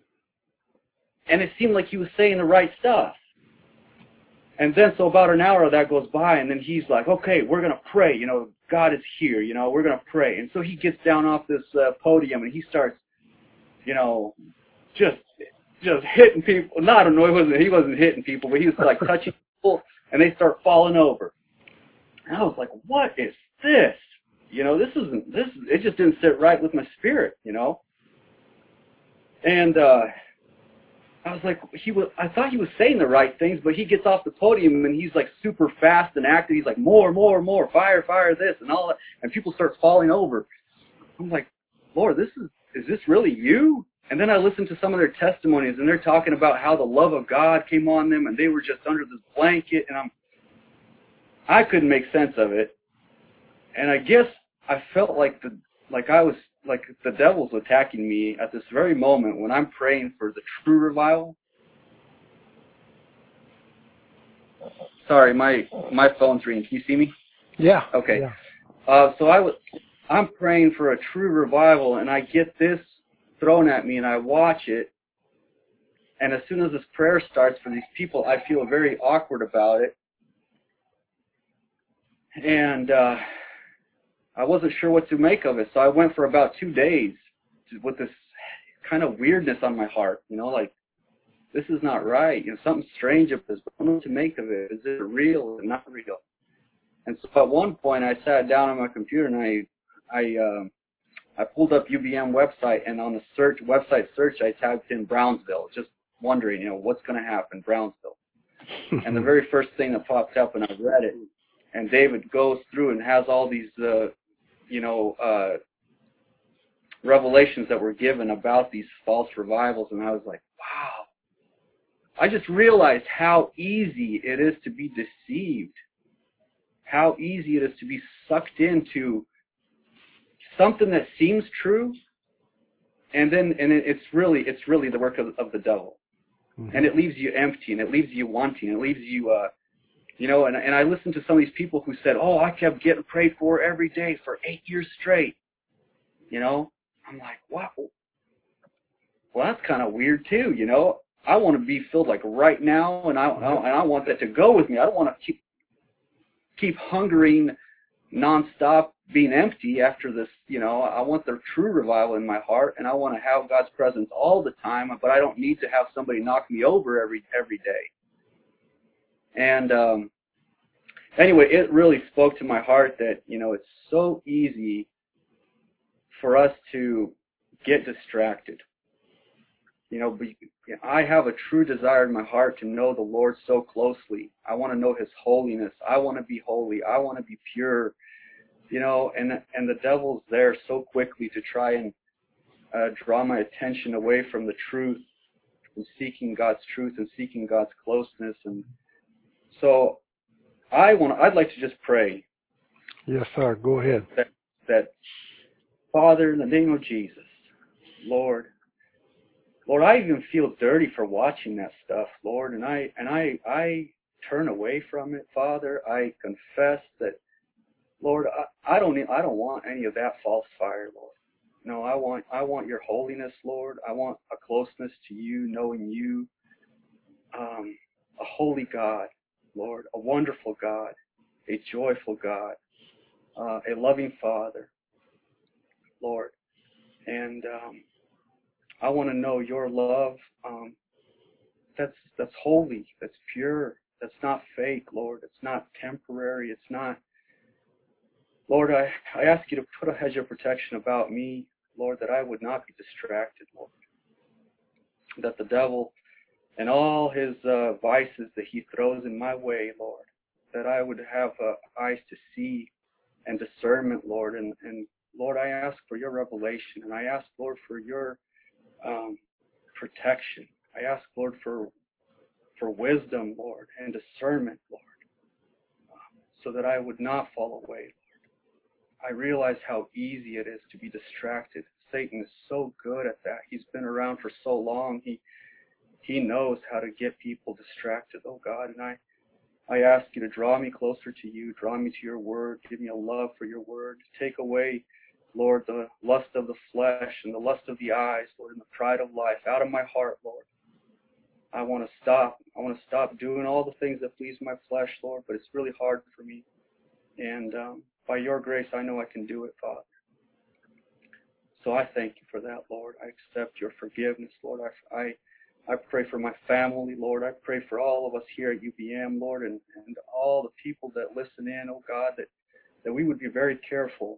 and it seemed like he was saying the right stuff. And then so about an hour of that goes by, and then he's like, okay, we're going to pray, you know, God is here, you know, we're going to pray. And so he gets down off this uh, podium, and he starts, you know, just just hitting people. No, I don't know, he wasn't, he wasn't hitting people, but he was like touching people, and they start falling over. And I was like, what is this? You know, this isn't, this, it just didn't sit right with my spirit, you know. And, uh, I was like, he was. I thought he was saying the right things, but he gets off the podium and he's like super fast and active. He's like, more, more, more, fire, fire, this and all that, and people start falling over. I'm like, Lord, this is is this really you? And then I listened to some of their testimonies, and they're talking about how the love of God came on them, and they were just under this blanket, and I'm, I couldn't make sense of it, and I guess I felt like the like I was. like the devil's attacking me at this very moment when I'm praying for the true revival. Sorry, my my phone's ringing. Can you see me?
Yeah.
Okay.
Yeah.
Uh, so I was, I'm praying for a true revival, and I get this thrown at me, and I watch it. And as soon as this prayer starts for these people, I feel very awkward about it. And uh, I wasn't sure what to make of it, so I went for about two days with this kind of weirdness on my heart, you know, like, this is not right, you know, something strange about this, but I don't know what to make of it. Is it real or not real? And so at one point, I sat down on my computer and I, I, um, I pulled up U B M website, and on the search website search, I typed in Brownsville, just wondering, you know, what's going to happen, Brownsville. And the very first thing that popped up, and I read it, and David goes through and has all these, uh, you know, uh, revelations that were given about these false revivals, and I was like, wow. I just realized how easy it is to be deceived, how easy it is to be sucked into something that seems true, and then and it's really it's really the work of, of the devil, mm-hmm. And it leaves you empty, and it leaves you wanting, it leaves you. Uh, You know, and, and I listened to some of these people who said, oh, I kept getting prayed for every day for eight years straight. You know, I'm like, wow. Well, that's kind of weird too, you know. I want to be filled like right now, and I, I and I want that to go with me. I don't want to keep keep hungering nonstop, being empty after this, you know. I want the true revival in my heart, and I want to have God's presence all the time, but I don't need to have somebody knock me over every every day. And um, anyway, it really spoke to my heart that, you know, it's so easy for us to get distracted. You know, you know, I have a true desire in my heart to know the Lord so closely. I want to know His holiness. I want to be holy. I want to be pure. You know, and and the devil's there so quickly to try and uh, draw my attention away from the truth, from seeking God's truth and seeking God's closeness. And so I want. I'd like to just pray.
Yes, sir. Go ahead.
That, that Father, in the name of Jesus, Lord, Lord, I even feel dirty for watching that stuff, Lord, and I and I I turn away from it, Father. I confess that, Lord, I, I don't I don't want any of that false fire, Lord. No, I want I want your holiness, Lord. I want a closeness to you, knowing you, um, a holy God, Lord, a wonderful God, a joyful God, uh, a loving Father, Lord. And um, I want to know your love. Um, that's that's holy. That's pure. That's not fake, Lord. It's not temporary. It's not. Lord, I, I ask you to put a hedge of protection about me, Lord, that I would not be distracted, Lord. That the devil and all his uh, vices that he throws in my way, Lord, that I would have uh, eyes to see and discernment, Lord. And, and Lord, I ask for your revelation, and I ask, Lord, for your um, protection. I ask, Lord, for for wisdom, Lord, and discernment, Lord, um, so that I would not fall away. I realize how easy it is to be distracted. Satan is so good at that. He's been around for so long. He he knows how to get people distracted, oh God. And I, I ask you to draw me closer to you, draw me to your word, give me a love for your word. Take away, Lord, the lust of the flesh and the lust of the eyes, Lord, and the pride of life out of my heart, Lord. I want to stop. I want to stop doing all the things that please my flesh, Lord, but it's really hard for me. And um, by your grace, I know I can do it, Father. So I thank you for that, Lord. I accept your forgiveness, Lord. I, I, I pray for my family, Lord. I pray for all of us here at U B M, Lord, and, and all the people that listen in, oh God, that, that we would be very careful.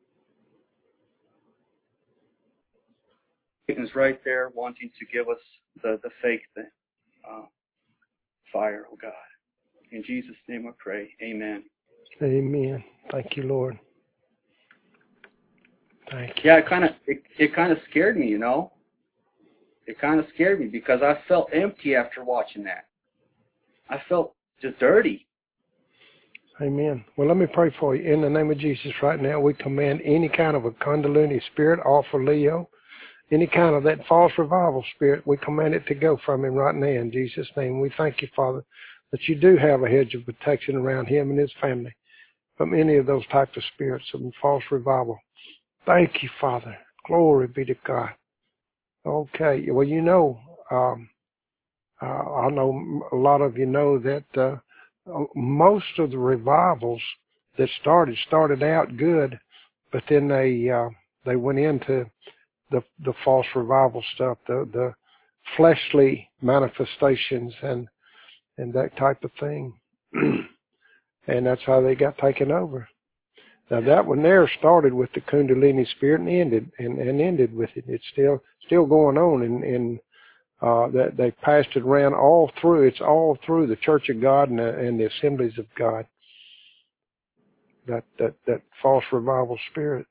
Satan's right there wanting to give us the, the fake thing. Uh, fire, oh God. In Jesus' name I pray. Amen.
Amen. Thank you, Lord. Thank you.
Yeah, it kind of it, it kind of scared me, you know. It kind of scared me because I felt empty after watching that. I felt just dirty.
Amen. Well, let me pray for you. In the name of Jesus right now, we command any kind of a Kundalini spirit off of Leo, any kind of that false revival spirit, we command it to go from him right now in Jesus' name. We thank you, Father, that you do have a hedge of protection around him and his family from any of those types of spirits of false revival. Thank you, Father. Glory be to God. Okay. Well, you know, um, uh, I know a lot of you know that uh, most of the revivals that started started out good, but then they uh, they went into the the false revival stuff, the the fleshly manifestations and and that type of thing, and that's how they got taken over. Now that one there started with the Kundalini spirit and ended and, and ended with it. It's still still going on, and and uh, that they passed it around all through. It's all through the Church of God and the, and the Assemblies of God. That that that false revival spirit.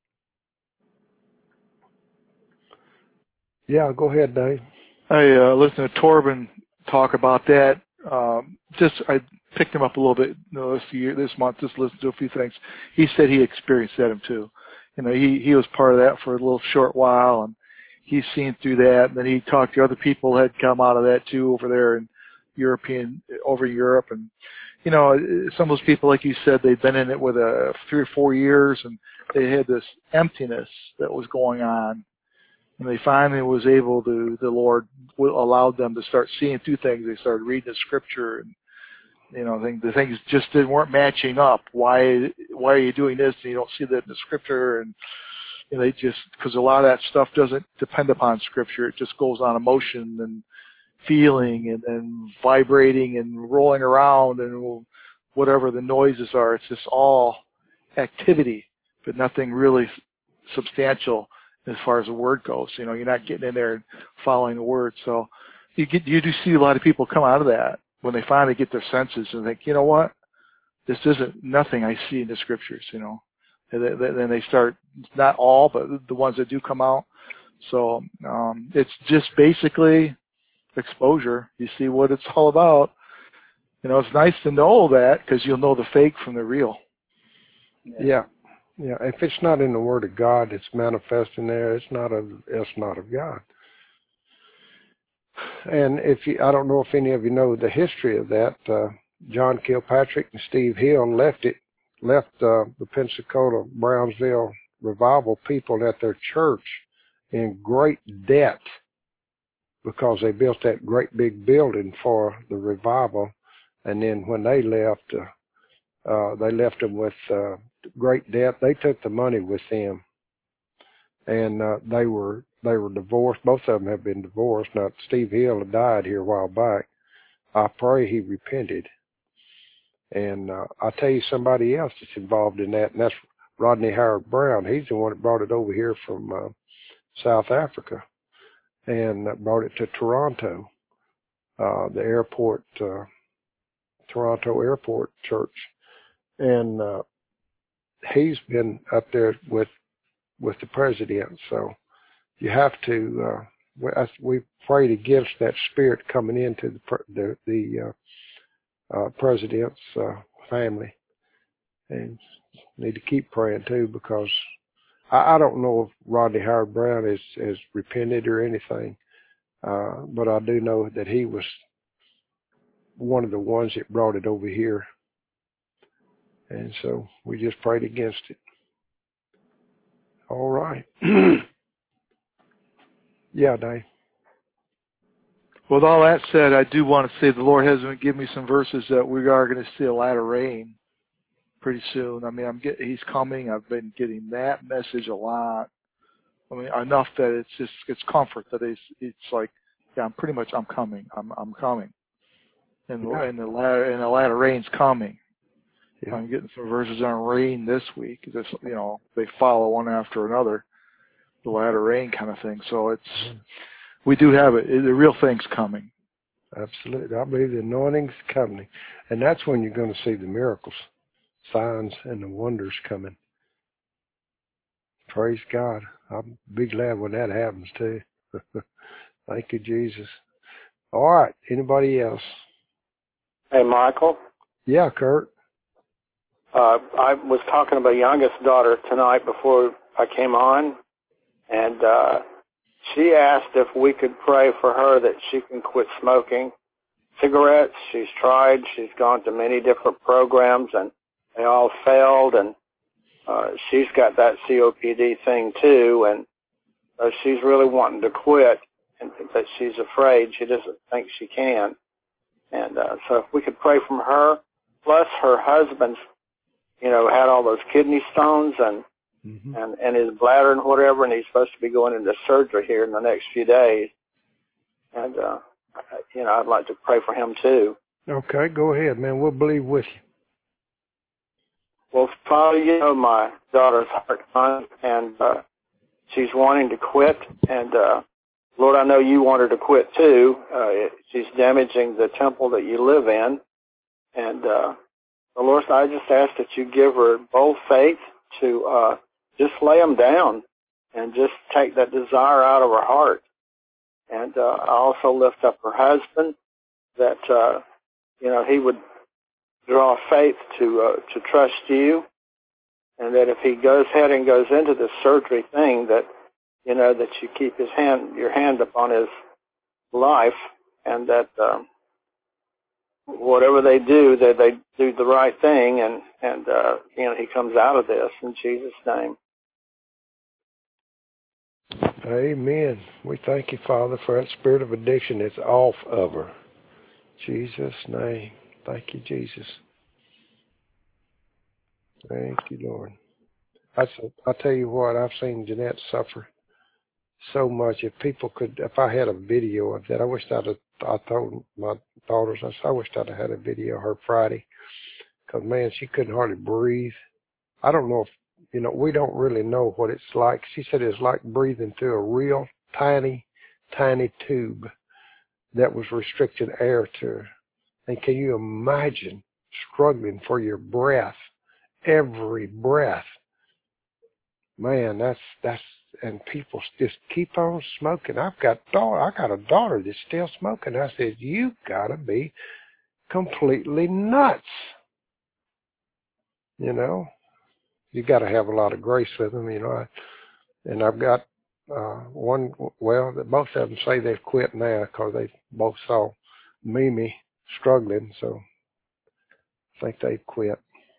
Yeah, go ahead, Dave.
I uh, listened to Torben talk about that. Um, just I picked him up a little bit you know, this year, this month. Just listened to a few things. He said he experienced that him too. You know, he he was part of that for a little short while, and he's seen through that. And then he talked to other people that had come out of that too over there in European over Europe, and you know, some of those people, like you said, they'd been in it with a three or four years, and they had this emptiness that was going on. And they finally was able to, the Lord allowed them to start seeing through things. They started reading the scripture, and you know, the things just didn't, weren't matching up. Why, why are you doing this? And you don't see that in the scripture. And you know, they just, because a lot of that stuff doesn't depend upon scripture. It just goes on emotion and feeling and then vibrating and rolling around and whatever the noises are. It's just all activity, but nothing really substantial as far as the word goes. You know, you're not getting in there and following the word. So you get you do see a lot of people come out of that when they finally get their senses and think, you know what, this isn't nothing I see in the scriptures, you know. And then they start, not all, but the ones that do come out. So um, it's just basically exposure. You see what it's all about. You know, it's nice to know that because you'll know the fake from the real.
Yeah. Yeah. If it's not in the Word of God, it's manifesting there. It's not of, it's not of God. And if you, I don't know if any of you know the history of that. Uh, John Kilpatrick and Steve Hill left it, left uh, the Pensacola Brownsville revival people at their church in great debt because they built that great big building for the revival. And then when they left, uh, uh, they left them with uh, great debt. They took the money with them, and uh, they were they were divorced. Both of them have been divorced. Now, Steve Hill had died here a while back. I pray he repented. And uh, I'll tell you somebody else that's involved in that, and that's Rodney Howard Brown. He's the one that brought it over here from uh, South Africa and uh, brought it to Toronto, uh, the airport, uh, Toronto Airport Church. And uh, he's been up there with with the president. So you have to, uh, we, we prayed against that spirit coming into the, the, the uh, Uh, president's uh, family, and need to keep praying too, because I, I don't know if Rodney Howard Brown has, has repented or anything, uh, but I do know that he was one of the ones that brought it over here, and so we just prayed against it. All right. Yeah, Dave.
With all that said, I do want to say the Lord has given me some verses that we are going to see a latter rain pretty soon. I mean, I'm get, He's coming. I've been getting that message a lot. I mean, enough that it's just it's comfort that it's it's like, yeah, I'm pretty much I'm coming. I'm I'm coming, and
Yeah.
and the latter and the latter rain's coming.
Yeah.
I'm getting some verses on rain this week. This, you know, they follow one after another, the latter rain kind of thing. So it's. Mm-hmm. We do have it. The real thing's coming.
Absolutely. I believe the anointing's coming. And that's when you're going to see the miracles, signs, and the wonders coming. Praise God. I'll be glad when that happens too. Thank you, Jesus. All right. Anybody else?
Hey, Michael.
Yeah, Kurt.
Uh, I was talking to my youngest daughter tonight before I came on, and uh she asked if we could pray for her that she can quit smoking cigarettes. She's tried. She's gone to many different programs, and they all failed. And uh, she's got that C O P D thing, too, and uh, she's really wanting to quit, and but she's afraid. She doesn't think she can. And uh, so if we could pray from her, plus her husband's, you know, had all those kidney stones and Mm-hmm. And, and his bladder and whatever, and he's supposed to be going into surgery here in the next few days. And, uh, you know, I'd like to pray for him too.
Okay, go ahead, man. We'll believe with you.
Well, Father, you know my daughter's heart, and uh, she's wanting to quit. And, uh, Lord, I know you want her to quit too. Uh, she's damaging the temple that you live in. And, uh, Lord, I just ask that you give her bold faith to, uh, just lay them down and just take that desire out of her heart. And uh, I also lift up her husband, that, uh, you know, he would draw faith to uh, to trust you, and that if he goes ahead and goes into this surgery thing, that, you know, that you keep his hand, your hand upon his life, and that um, whatever they do, that they do the right thing, and, and uh, you know, he comes out of this in Jesus' name.
Amen. We thank you, Father, for that spirit of addiction that's off of her. Jesus' name. Thank you, Jesus. Thank you, Lord. I, I tell you what, I've seen Jeanette suffer so much. If people could, if I had a video of that, I wish I'd have, I told my daughters, I said, I wish I'd have had a video of her Friday. Because, man, she couldn't hardly breathe. I don't know if, you know, we don't really know what it's like. She said it's like breathing through a real tiny, tiny tube that was restricted air to her. And can you imagine struggling for your breath, every breath? Man, that's, that's, and people just keep on smoking. I've got daughter, I got a daughter that's still smoking. I said, you gotta be completely nuts. You know, you gotta have a lot of grace with them, you know. I, and I've got, uh, one, well, both of them say they've quit now because they both saw Mimi struggling, so I think they've quit.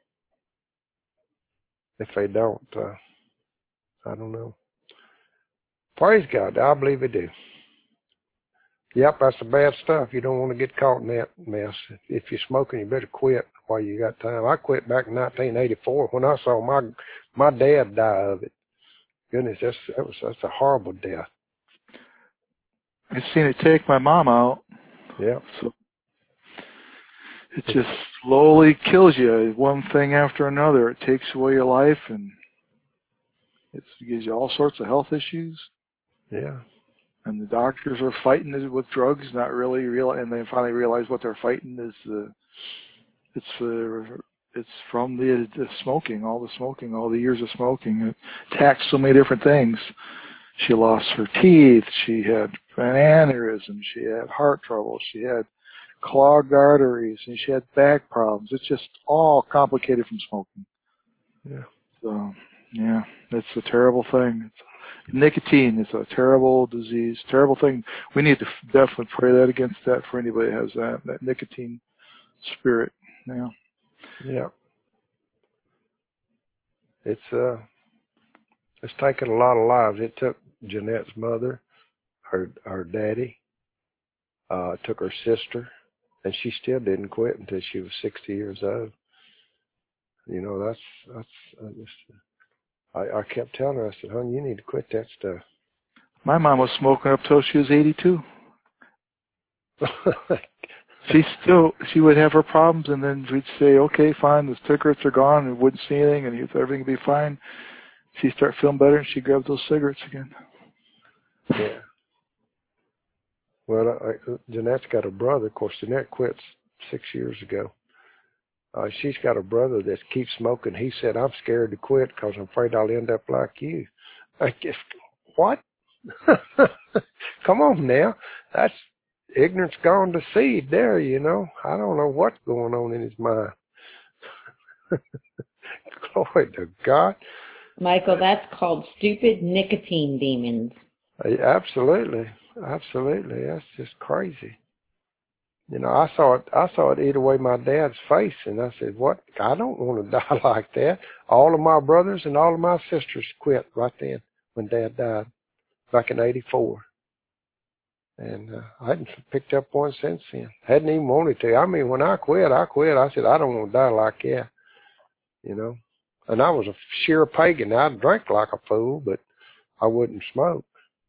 If they don't, uh, I don't know. Praise God. I believe they do. Yep, that's the bad stuff. You don't want to get caught in that mess. If you're smoking, you better quit while you got time. I quit back in nineteen eighty-four when I saw my my dad die of it. Goodness, that's that was that's a horrible death.
I've seen it take my mom out.
Yeah.
So it just slowly kills you, one thing after another. It takes away your life, and it gives you all sorts of health issues.
Yeah.
And the doctors are fighting it with drugs, not really real, and they finally realize what they're fighting is the, it's the, it's from the, the smoking, all the smoking, all the years of smoking. It attacks so many different things. She lost her teeth. She had an aneurysm. She had heart trouble. She had clogged arteries, and she had back problems. It's just all complicated from smoking.
Yeah.
So, yeah, it's a terrible thing. It's, nicotine is a terrible disease, terrible thing. We need to definitely pray that against that for anybody who has that, that nicotine spirit. Yeah.
Yeah. It's, uh, it's taken a lot of lives. It took Jeanette's mother, her, her daddy, uh, it took her sister, and she still didn't quit until she was sixty years old. You know, that's, that's, I just, I, I kept telling her, I said, honey, you need to quit that stuff.
My mom was smoking up till she was eighty-two. She still, she would have her problems, and then we'd say, okay, fine, the cigarettes are gone, and wouldn't see anything, and everything would be fine. She'd start feeling better, and she'd grab those cigarettes again.
Yeah. Well, I, I, Jeanette's got a brother. Of course, Jeanette quit six years ago. Uh, she's got a brother that keeps smoking. He said, I'm scared to quit because I'm afraid I'll end up like you. I guess, what? Come on now. That's ignorance gone to seed there, you know. I don't know what's going on in his mind. Glory to God.
Michael, that's called stupid nicotine demons.
Uh, absolutely. Absolutely. That's just crazy. You know, I saw it, I saw it eat away my dad's face, and I said, what? I don't want to die like that. All of my brothers and all of my sisters quit right then when Dad died, back in eighty-four. And uh, I hadn't picked up one since then. Hadn't even wanted to. I mean, when I quit, I quit. I said, I don't want to die like that, you know. And I was a sheer pagan. I drank like a fool, but I wouldn't smoke.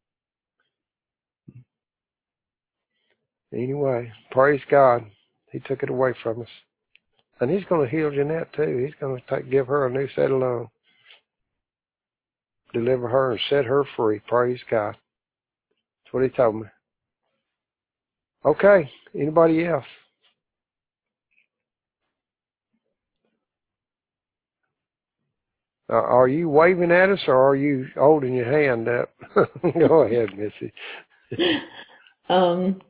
Anyway, praise God. He took it away from us. And he's going to heal Jeanette, too. He's going to take, give her a new set of lungs. Deliver her and set her free. Praise God. That's what he told me. Okay. Anybody else? Uh, are you waving at us, or are you holding your hand up? Go ahead, Missy.
um,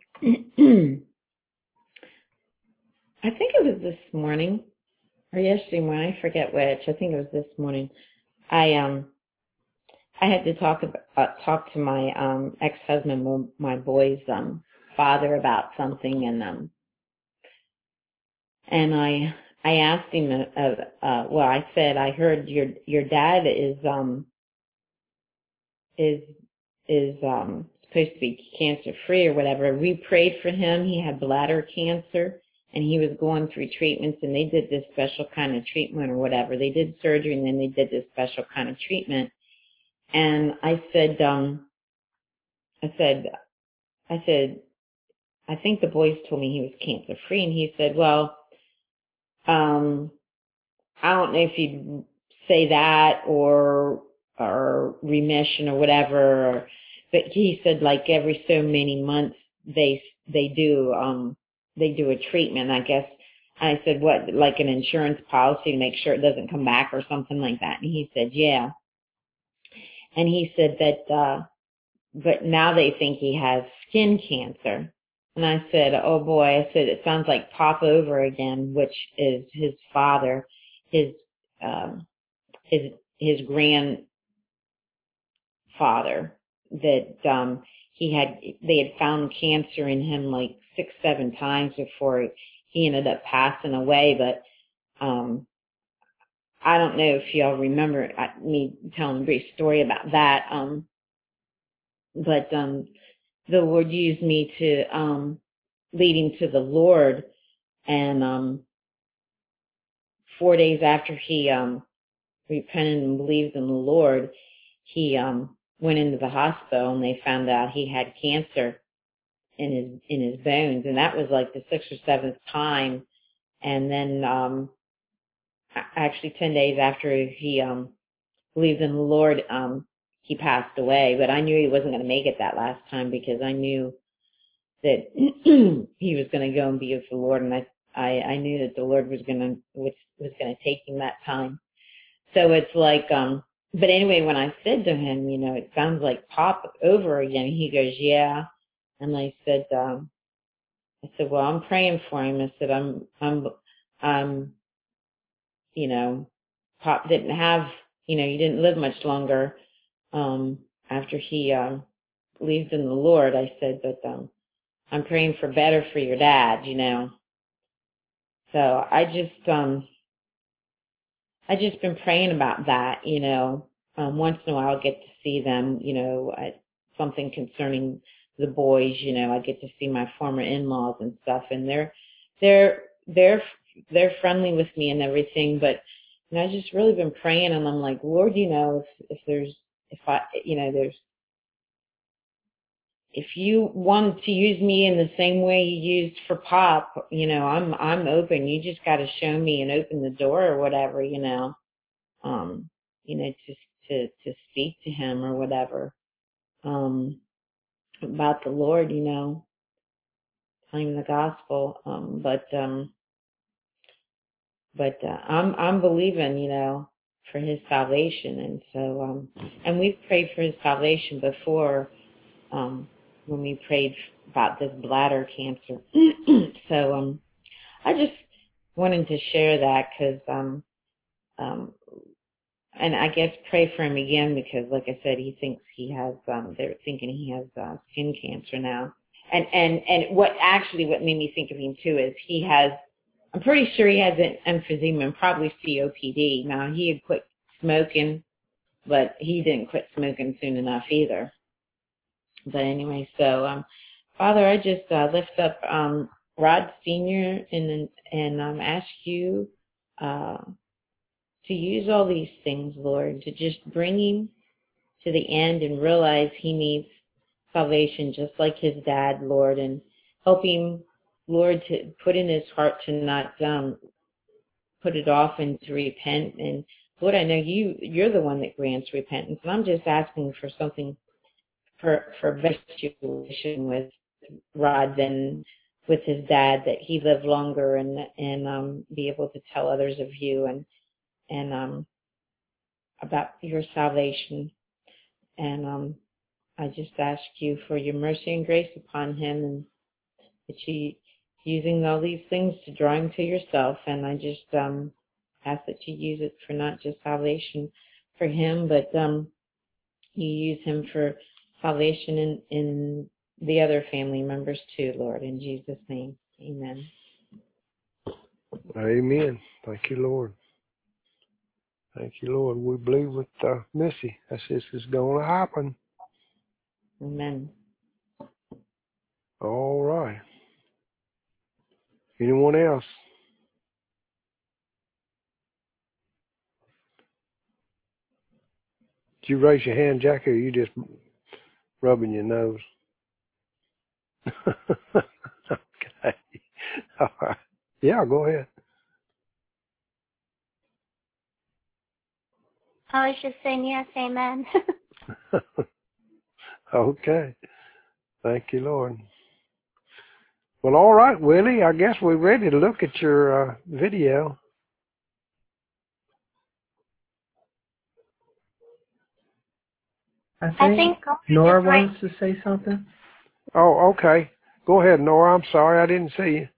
I think it was this morning or yesterday morning. I forget which. I think it was this morning. I um, I had to talk about, uh, talk to my um ex-husband, my boy's um father, about something, and um, and I I asked him, uh, uh, well, I said, I heard your your dad is um is is um supposed to be cancer free or whatever. We prayed for him. He had bladder cancer, and he was going through treatments, and they did this special kind of treatment or whatever. They did surgery, and then they did this special kind of treatment. And I said, um, I said, I said, I think the boys told me he was cancer free, and he said, well, um, I don't know if you'd say that or or remission or whatever, but he said like every so many months they they do um they do a treatment, I guess. I said, what, like an insurance policy to make sure it doesn't come back or something like that? And he said, yeah. And he said that, uh, but now they think he has skin cancer. And I said, oh boy, I said, it sounds like Pop over again, which is his father, his, um, his, his grandfather that, um, he had, they had found cancer in him like six, seven times before he ended up passing away. But, um, I don't know if y'all remember me telling a brief story about that. Um, but, um, the Lord used me to, um, lead him to the Lord. And, um, four days after he, um, repented and believed in the Lord, he, um, went into the hospital and they found out he had cancer in his, in his bones. And that was like the sixth or seventh time. And then, um, actually ten days after he, um, believed in the Lord, um, he passed away. But I knew he wasn't going to make it that last time because I knew that he was going to go and be with the Lord. And I, I, I knew that the Lord was going to, was, was going to take him that time. So it's like, um, but anyway, when I said to him, you know, it sounds like Pop over again, he goes, yeah. And I said, um, I said, well, I'm praying for him. I said, I'm, I'm, I'm, you know, Pop didn't have, you know, he didn't live much longer, um, after he, um, believed in the Lord. I said, but, um, I'm praying for better for your dad, you know. So I just, um, I just been praying about that, you know. Um, once in a while I get to see them, you know, I, something concerning the boys, you know, I get to see my former in-laws and stuff, and they're, they're, they're, they're friendly with me and everything, but, you know, I just really been praying, and I'm like, Lord, you know, if, if there's, if I, you know, there's, if you wanted to use me in the same way you used for Pop, you know, I'm, I'm open. You just got to show me and open the door or whatever, you know, um, you know, to, to, to speak to him or whatever, um, about the Lord, you know, telling him the gospel. Um, but, um, but, uh, I'm, I'm believing, you know, for his salvation. And so, um, and we've prayed for his salvation before, um, when we prayed about this bladder cancer. So, um, I just wanted to share that because, um, um, and I guess pray for him again because, like I said, he thinks he has, um, they're thinking he has uh, skin cancer now. And, and, and what actually, what made me think of him too is he has, I'm pretty sure he has an emphysema and probably C O P D. Now, he had quit smoking, but he didn't quit smoking soon enough either. But anyway, so, um, Father, I just uh, lift up um, Rod Senior and and um, ask you uh, to use all these things, Lord, to just bring him to the end and realize he needs salvation just like his dad, Lord, and help him, Lord, to put in his heart to not um, put it off and to repent. And Lord, I know you, you're the one that grants repentance, and I'm just asking for something for for better situation with Rod than with his dad, that he live longer and and um be able to tell others of you and and um about your salvation. And um I just ask you for your mercy and grace upon him, and that you using all these things to draw him to yourself. And I just um ask that you use it for not just salvation for him, but um you use him for salvation in in the other family members too, Lord, in Jesus' name. Amen.
Amen. Thank you, Lord. Thank you, Lord. We believe with uh, Missy that this is going to happen.
Amen.
All right. Anyone else? Did you raise your hand, Jackie, or are you just rubbing your nose? Okay. All right. Yeah, go ahead.
I was just saying yes, amen.
Okay. Thank you, Lord. Well, all right, Willie. I guess we're ready to look at your uh, video.
I think,
I think
Nora
is right.
wants to say something.
Oh, okay. Go ahead, Nora. I'm sorry, I didn't see you.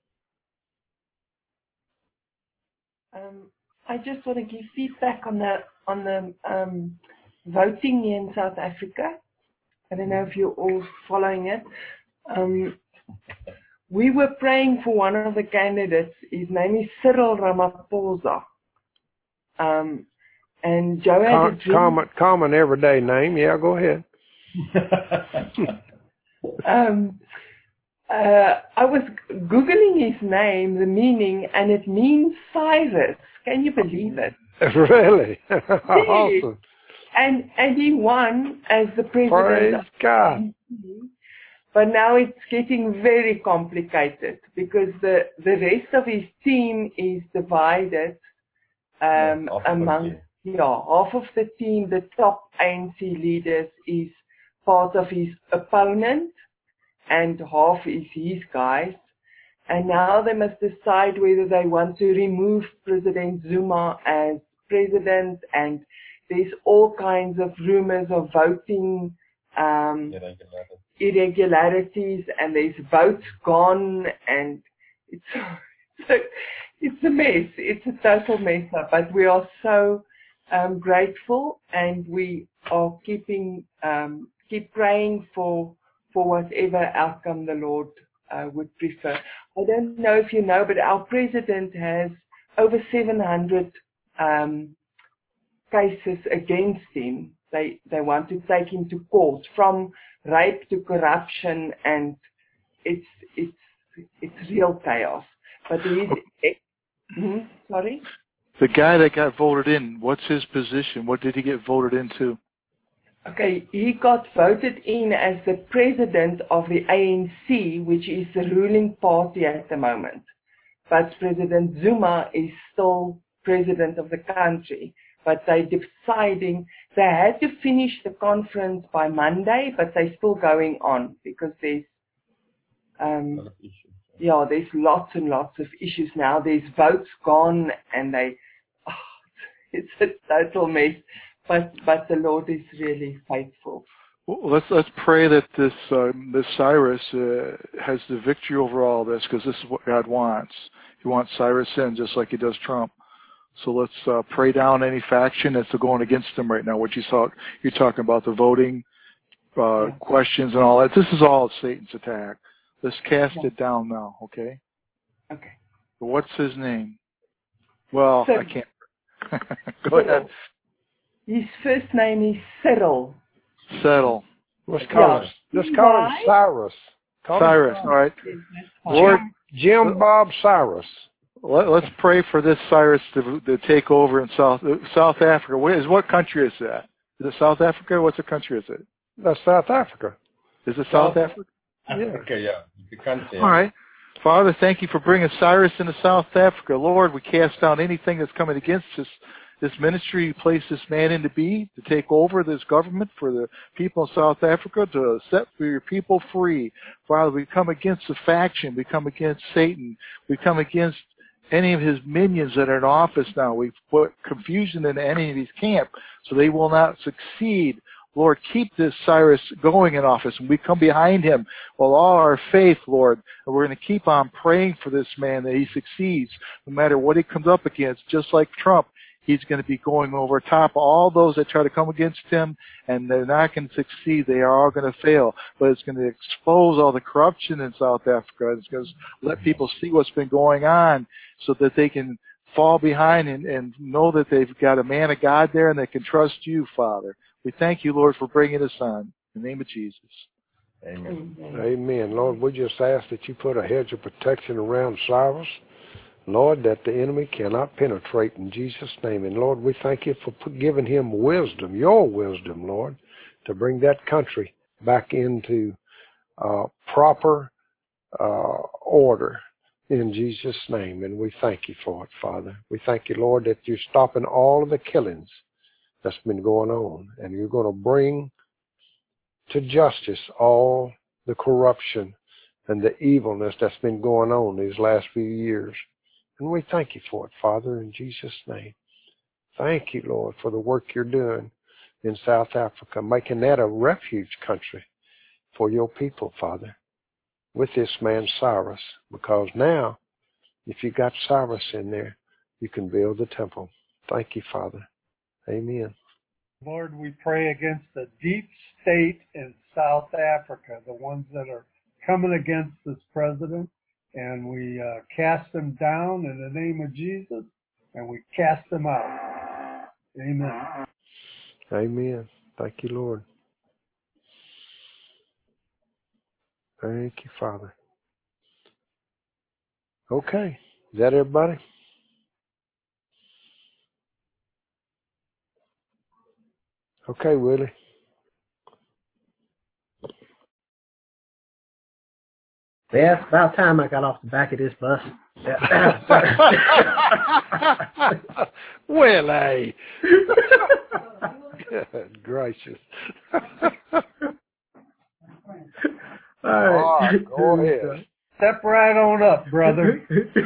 Um, I just want to give feedback on the on the um, voting here in South Africa. I don't know if you're all following it. Um, we were praying for one of the candidates. His name is Cyril Ramaphosa. Um, and Joe had
Com-
a dream.
common, common everyday name. Yeah, go ahead.
um, uh, I was Googling his name, the meaning, and it means Cyrus. Can you believe it?
Really? Awesome.
And and he won as the president.
Praise
of
God.
But now it's getting very complicated because the the rest of his team is divided um,
Yeah,
among yeah half of the team. The top A N C leaders is part of his opponent, and half is his guys. And now they must decide whether they want to remove President Zuma as president, and there's all kinds of rumors of voting um, irregularities, and there's votes gone, and it's it's a, it's a mess. It's a total mess up. But we are so um, grateful, and we are keeping um, keep praying for for whatever outcome the Lord uh, would prefer. I don't know if you know, but our president has over seven hundred um, cases against him. They they want to take him to court, from rape to corruption, and it's it's it's real chaos. But he's it, mm, sorry.
The guy that got voted in, what's his position? What did he get voted into?
Okay, he got voted in as the president of the A N C, which is the ruling party at the moment. But President Zuma is still president of the country. But they're deciding, they had to finish the conference by Monday, but they're still going on because there's, um, yeah, there's lots and lots of issues now. There's votes gone, and they, oh, it's a total mess. But but the Lord is really faithful.
Well, let's let's pray that this uh, this Cyrus uh, has the victory over all this, because this is what God wants. He wants Cyrus in just like he does Trump. So let's uh, pray down any faction that's going against him right now. What you saw, you're talking about the voting uh, yeah. questions and all that. This is all Satan's attack. Let's cast yeah. it down now, okay?
Okay.
But what's his name? Well,
so,
I can't. Go ahead.
His first name is Cyril.
Cyril.
Let's call, yeah. let's call him Cyrus. Call
Cyrus,
him
all right.
Lord, Jim, Jim Bob Cyrus.
Let, let's pray for this Cyrus to, to take over in South South Africa. Where is what country is that? Is it South Africa? What's the country is it?
That's South Africa.
Is it South, South Africa?
Africa, yeah. The country.
All right. Father, thank you for bringing Cyrus into South Africa. Lord, we cast down anything that's coming against us. This ministry, you place this man in to be, to take over this government for the people of South Africa, to set your people free. Father, we come against the faction. We come against Satan. We come against any of his minions that are in office now. We put confusion in any of his camp so they will not succeed. Lord, keep this Cyrus going in office, and we come behind him with all our faith, Lord. And we're going to keep on praying for this man that he succeeds no matter what he comes up against, just like Trump. He's going to be going over top of all those that try to come against him, and they're not going to succeed. They are all going to fail. But it's going to expose all the corruption in South Africa. It's going to let people see what's been going on so that they can fall behind and, and know that they've got a man of God there and they can trust you, Father. We thank you, Lord, for bringing us on. In the name of Jesus.
Amen.
Amen. Lord, we just ask that you put a hedge of protection around Cyrus. Lord, that the enemy cannot penetrate in Jesus' name. And Lord, we thank you for giving him wisdom, your wisdom, Lord, to bring that country back into uh, proper uh, order in Jesus' name. And we thank you for it, Father. We thank you, Lord, that you're stopping all of the killings that's been going on. And you're going to bring to justice all the corruption and the evilness that's been going on these last few years. And we thank you for it, Father, in Jesus' name. Thank you, Lord, for the work you're doing in South Africa, making that a refuge country for your people, Father, with this man Cyrus. Because now, if you got Cyrus in there, you can build the temple. Thank you, Father. Amen.
Lord, we pray against the deep state in South Africa, the ones that are coming against this president, and we uh, cast them down in the name of Jesus, and we cast them out. Amen.
Amen. Thank you, Lord. Thank you, Father. Okay. Is that everybody? Okay, Willie.
Yeah, it's about time I got off the back of this bus.
Willie. Good gracious.
All right.
Oh, go ahead.
Step right on up, brother.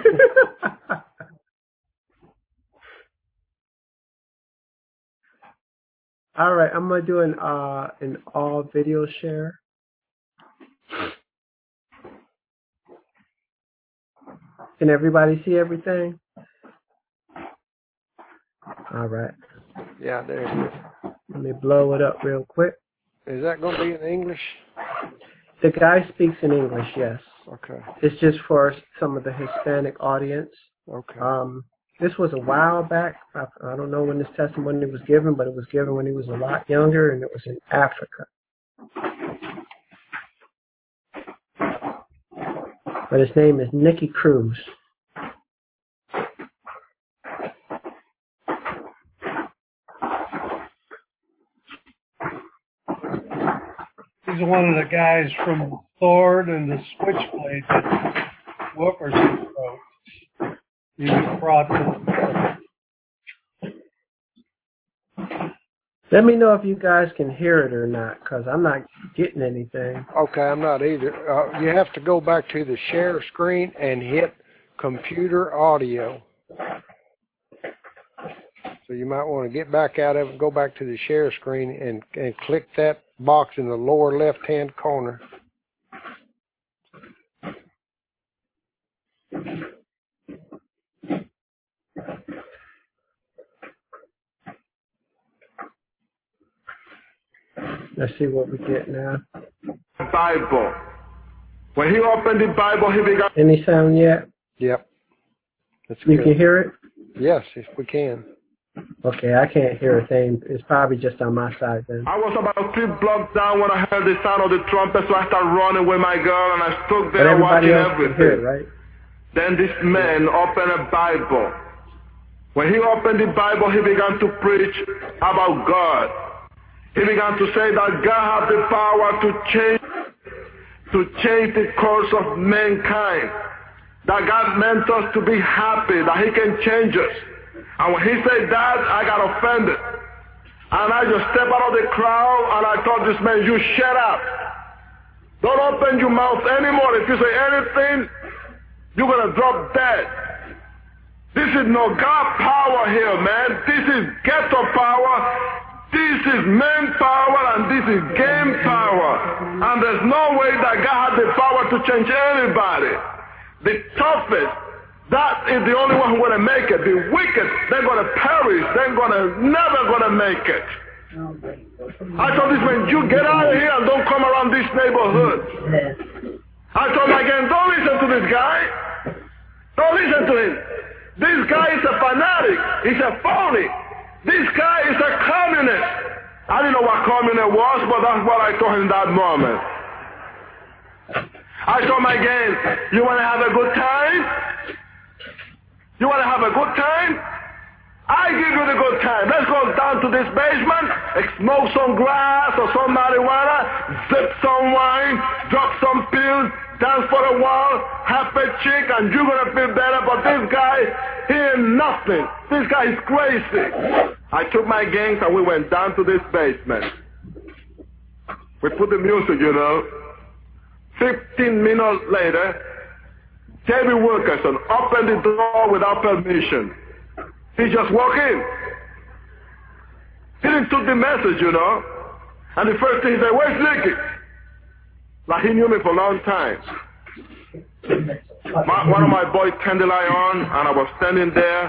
All right, I'm gonna do an uh an all video share. Can everybody see everything? All right.
Yeah, there it is.
Let me blow it up real quick.
Is that going to be in English?
The guy speaks in English, yes.
Okay.
It's just for some of the Hispanic audience.
Okay.
Um, this was a while back. I, I don't know when this testimony was given, but it was given when he was a lot younger, and it was in Africa. But his name is Nicky Cruz.
He's one of the guys from Sword and the Switchblade that Wilkerson wrote. He was brought to
Let me know if you guys can hear it or not, because I'm not getting anything.
Okay, I'm not either. Uh, you have to go back to the share screen and hit computer audio. So you might want to get back out of it and go back to the share screen and, and click that box in the lower left-hand corner.
Let's see what we get now.
Bible. When he opened the Bible, he began.
Any sound yet?
Yep. That's
you
good.
can hear it?
Yes, if we can.
Okay, I can't hear a thing. It's probably just on my side then.
I was about three blocks down when I heard the sound of the trumpet, so I started running with my girl, and I stood there watching everything.
Hear it, right?
Then this man opened a Bible. When he opened the Bible, he began to preach about God. He began to say that God has the power to change, to change the course of mankind. That God meant us to be happy, that He can change us. And when he said that, I got offended. And I just stepped out of the crowd and I told this man, you shut up. Don't open your mouth anymore. If you say anything, you're going to drop dead. This is no God power here, man. This is ghetto power. This is man power and this is game power. And there's no way that God has the power to change anybody. The toughest, that is the only one who's going to make it. The wicked, they're going to perish. They're going to never going to make it. I told this man, you get out of here and don't come around this neighborhood. I told him again, don't listen to this guy. Don't listen to him. This guy is a fanatic. He's a phony. This guy is a communist. I didn't know what communist was, but that's what I told him in that moment. I told him again, you want to have a good time? You want to have a good time? I give you the good time. Let's go down to this basement, smoke some grass or some marijuana, sip some wine, drop some pills, dance for a while, have a chick, and you're going to feel better. But this guy, he ain't nothing. This guy is crazy. I took my gangs and we went down to this basement. We put the music, you know. Fifteen minutes later, David Wilkerson opened the door without permission. He just walked in. He didn't took the message, you know. And the first thing he said, "Where's Nicky?" Like he knew me for a long time. My, one of my boys turned the light on, and I was standing there.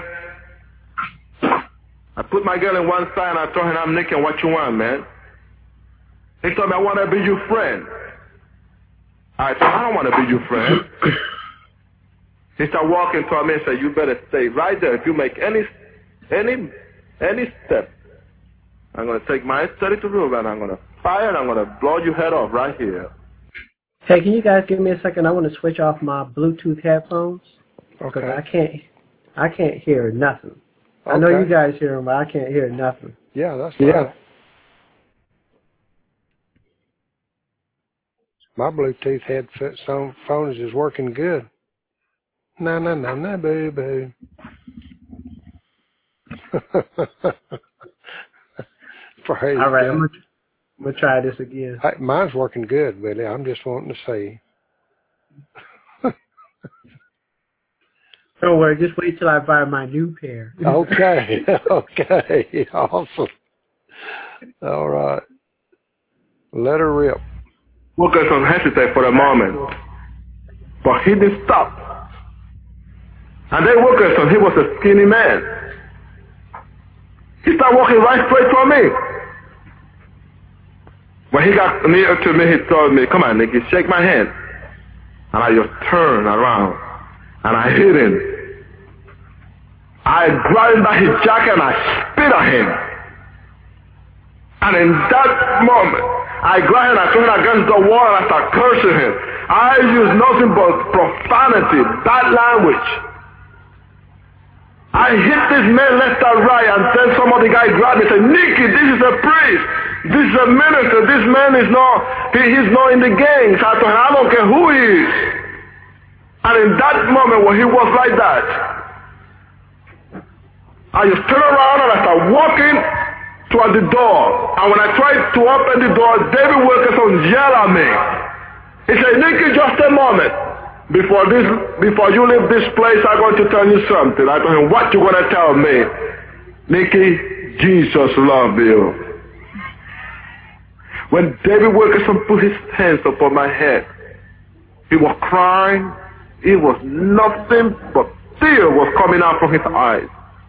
I put my girl in one side, and I told him, "I'm Nicky, what you want, man?" He told me, "I want to be your friend." I said, "I don't want to be your friend." He started walking toward me and said, "You better stay right there. If you make any, any, any step, I'm going to take my thirty-two Ruger and I'm going to fire and I'm going to blow your head off right here."
Hey, can you guys give me a second? I want to switch off my Bluetooth headphones.
Okay.
I can't, I can't hear nothing. I know
Okay.
you guys hear them, but I can't hear nothing.
Yeah, that's fine.
Yeah.
My Bluetooth headphones is working good. Na na na na boo boo. Praise
All right,
God.
I'm gonna, I'm gonna try this again.
I, mine's working good, Billy. I'm just wanting to see.
Don't worry, just wait till I buy my new pair.
Okay, okay, awesome. All right, let her rip.
Wilkerson hesitated for a moment, but he didn't stop. And then Wilkerson, he was a skinny man. He started walking right straight toward me. When he got near to me, he told me, "Come on, Nicky, shake my hand." And I just turned around and I hit him. I grabbed him by his jacket and I spit at him. And in that moment, I grabbed him and I threw him against the wall and I started cursing him. I used nothing but profanity, bad language. I hit this man left and right, and then some of the guy grabbed me and said, "Nicky, this is a priest. This is a minister. This man is not, he, he's not in the gangs." I told him, "I don't care who he is." And in that moment when he was like that, I just turned around and I started walking toward the door. And when I tried to open the door, David Wilkerson yelled at me. He said, "Nicky, just a moment. Before this, before you leave this place, I'm going to tell you something." I told him, "What you going to tell me?" "Nicky, Jesus loves you." When David Wilkerson put his hands upon my head, he was crying. It was nothing but tears was coming out from his eyes.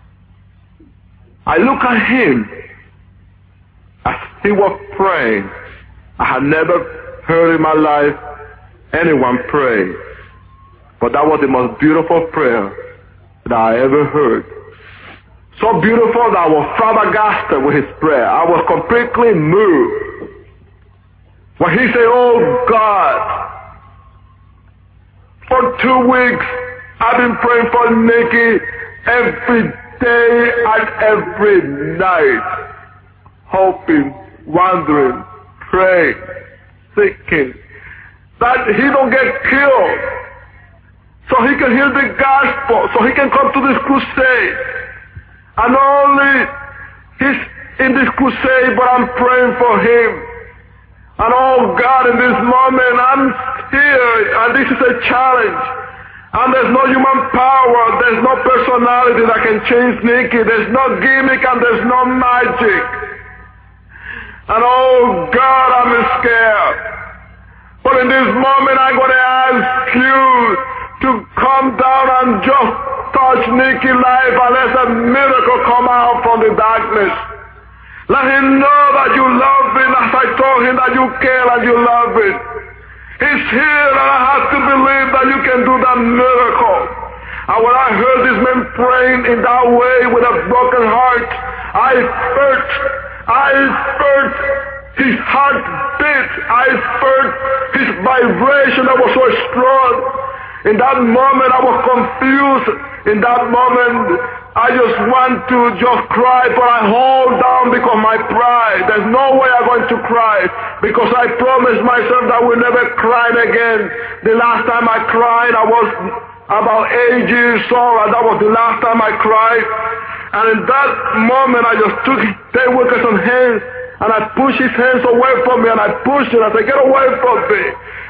I looked at him as he was praying. I had never heard in my life anyone pray. But that was the most beautiful prayer that I ever heard. So beautiful that I was flabbergasted with his prayer. I was completely moved. When he said, "Oh God, for two weeks I've been praying for Nicky every day and every night, hoping, wondering, praying, seeking that he don't get killed, so he can hear the gospel, so he can come to this crusade. And not only he's in this crusade, but I'm praying for him. And oh God, in this moment, I'm here, and this is a challenge. And there's no human power, there's no personality that can change Nicky. There's no gimmick and there's no magic. And oh God, I'm scared. But in this moment, I'm going to ask you to come down and just touch Nicky's life and let a miracle come out from the darkness. Let him know that you love him as I told him that you care and you love him. He's here and I have to believe that you can do that miracle. And when I heard this man praying in that way with a broken heart, I felt, I felt his heart beat. I felt his vibration that was so strong. In that moment I was confused. In that moment I just want to just cry, but I hold down because of my pride. There's no way I'm going to cry because I promised myself that I will never cry again. The last time I cried I was about eight years old, and that was the last time I cried. And in that moment I just took David Wilkerson's hands and I pushed his hands away from me, and I pushed him. I said, "Get away from me."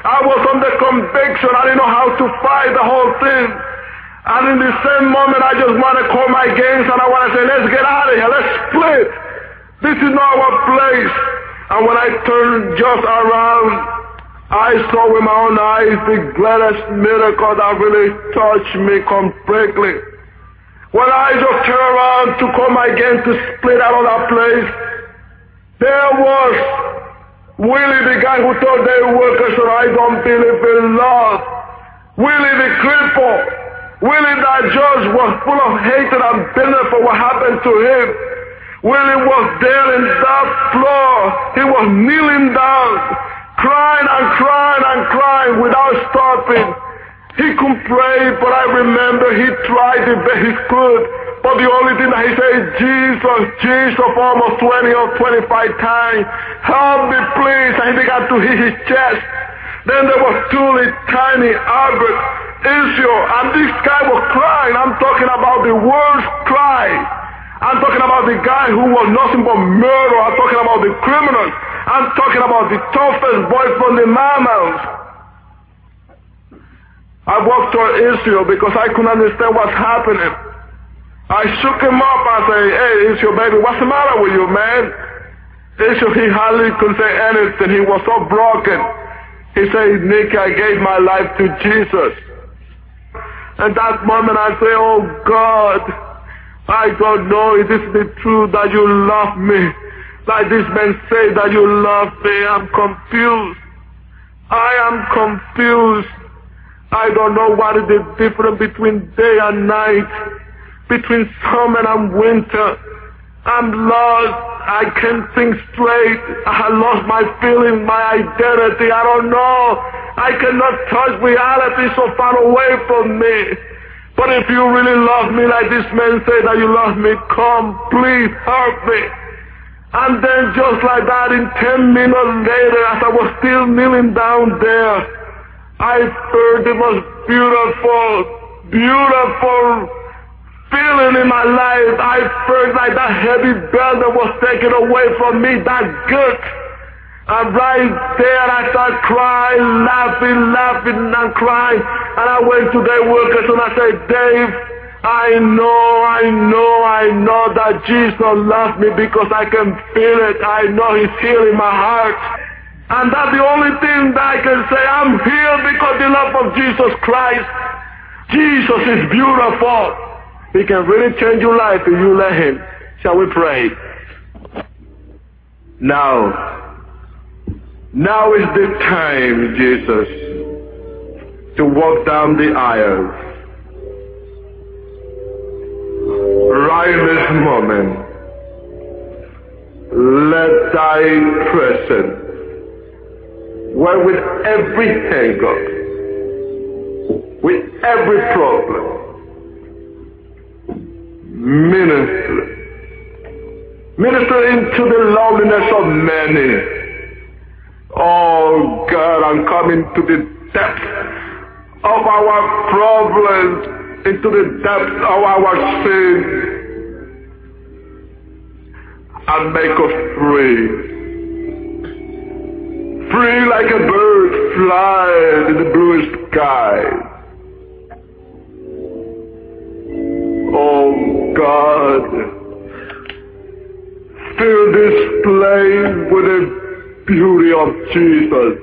I was under conviction. I didn't know how to fight the whole thing. And in the same moment, I just want to call my gangs and I want to say, let's get out of here. Let's split. This is not our place. And when I turned just around, I saw with my own eyes the greatest miracle that really touched me completely. When I just turned around to call my gang to split out of that place, there was Willie, the guy who told their workers that I don't believe in love. Willie, the cripple. Willie, that judge was full of hatred and bitterness for what happened to him. Willie was there in that floor. He was kneeling down, crying and crying and crying without stopping. He couldn't pray, but I remember he tried the best he could. But the only thing that he said, Jesus, Jesus, for almost twenty or twenty-five times. Help me, please. And he began to hit his chest. Then there was two tiny Albert, Israel, and this guy was crying. I'm talking about the worst cry. I'm talking about the guy who was nothing but murder. I'm talking about the criminals. I'm talking about the toughest boy from the mammals. I walked toward Israel because I couldn't understand what's happening. I shook him up and said, hey, Israel, baby, what's the matter with you, man? Israel, he hardly could say anything. He was so broken. He said, Nick, I gave my life to Jesus. And that moment I say, oh God, I don't know if this is the truth that you love me. Like this man say that you love me. I'm confused. I am confused. I don't know what is the difference between day and night, between summer and winter. I'm lost. I can't think straight. I lost my feeling, my identity. I don't know. I cannot touch reality so far away from me. But if you really love me like this man said that you love me, come, please help me. And then just like that, in ten minutes later, as I was still kneeling down there, I heard the most beautiful, beautiful feeling in my life. I felt like that heavy burden was taken away from me, that guilt. And right there I started crying, laughing, laughing and crying. And I went to their workers and I said, Dave, I know, I know, I know that Jesus loves me because I can feel it. I know He's healing my heart. And that's the only thing that I can say. I'm healed because the love of Jesus Christ. Jesus is beautiful. He can really change your life if you let Him. Shall we pray? Now, now is the time, Jesus, to walk down the aisle. Right this moment, let Thy presence, where with every hang-up, with every problem, minister, minister into the loneliness of many. Oh God, I'm coming to the depths of our problems, into the depths of our sin, and make us free. Free like a bird flying in the bluest sky. Oh God, fill this place with the beauty of Jesus,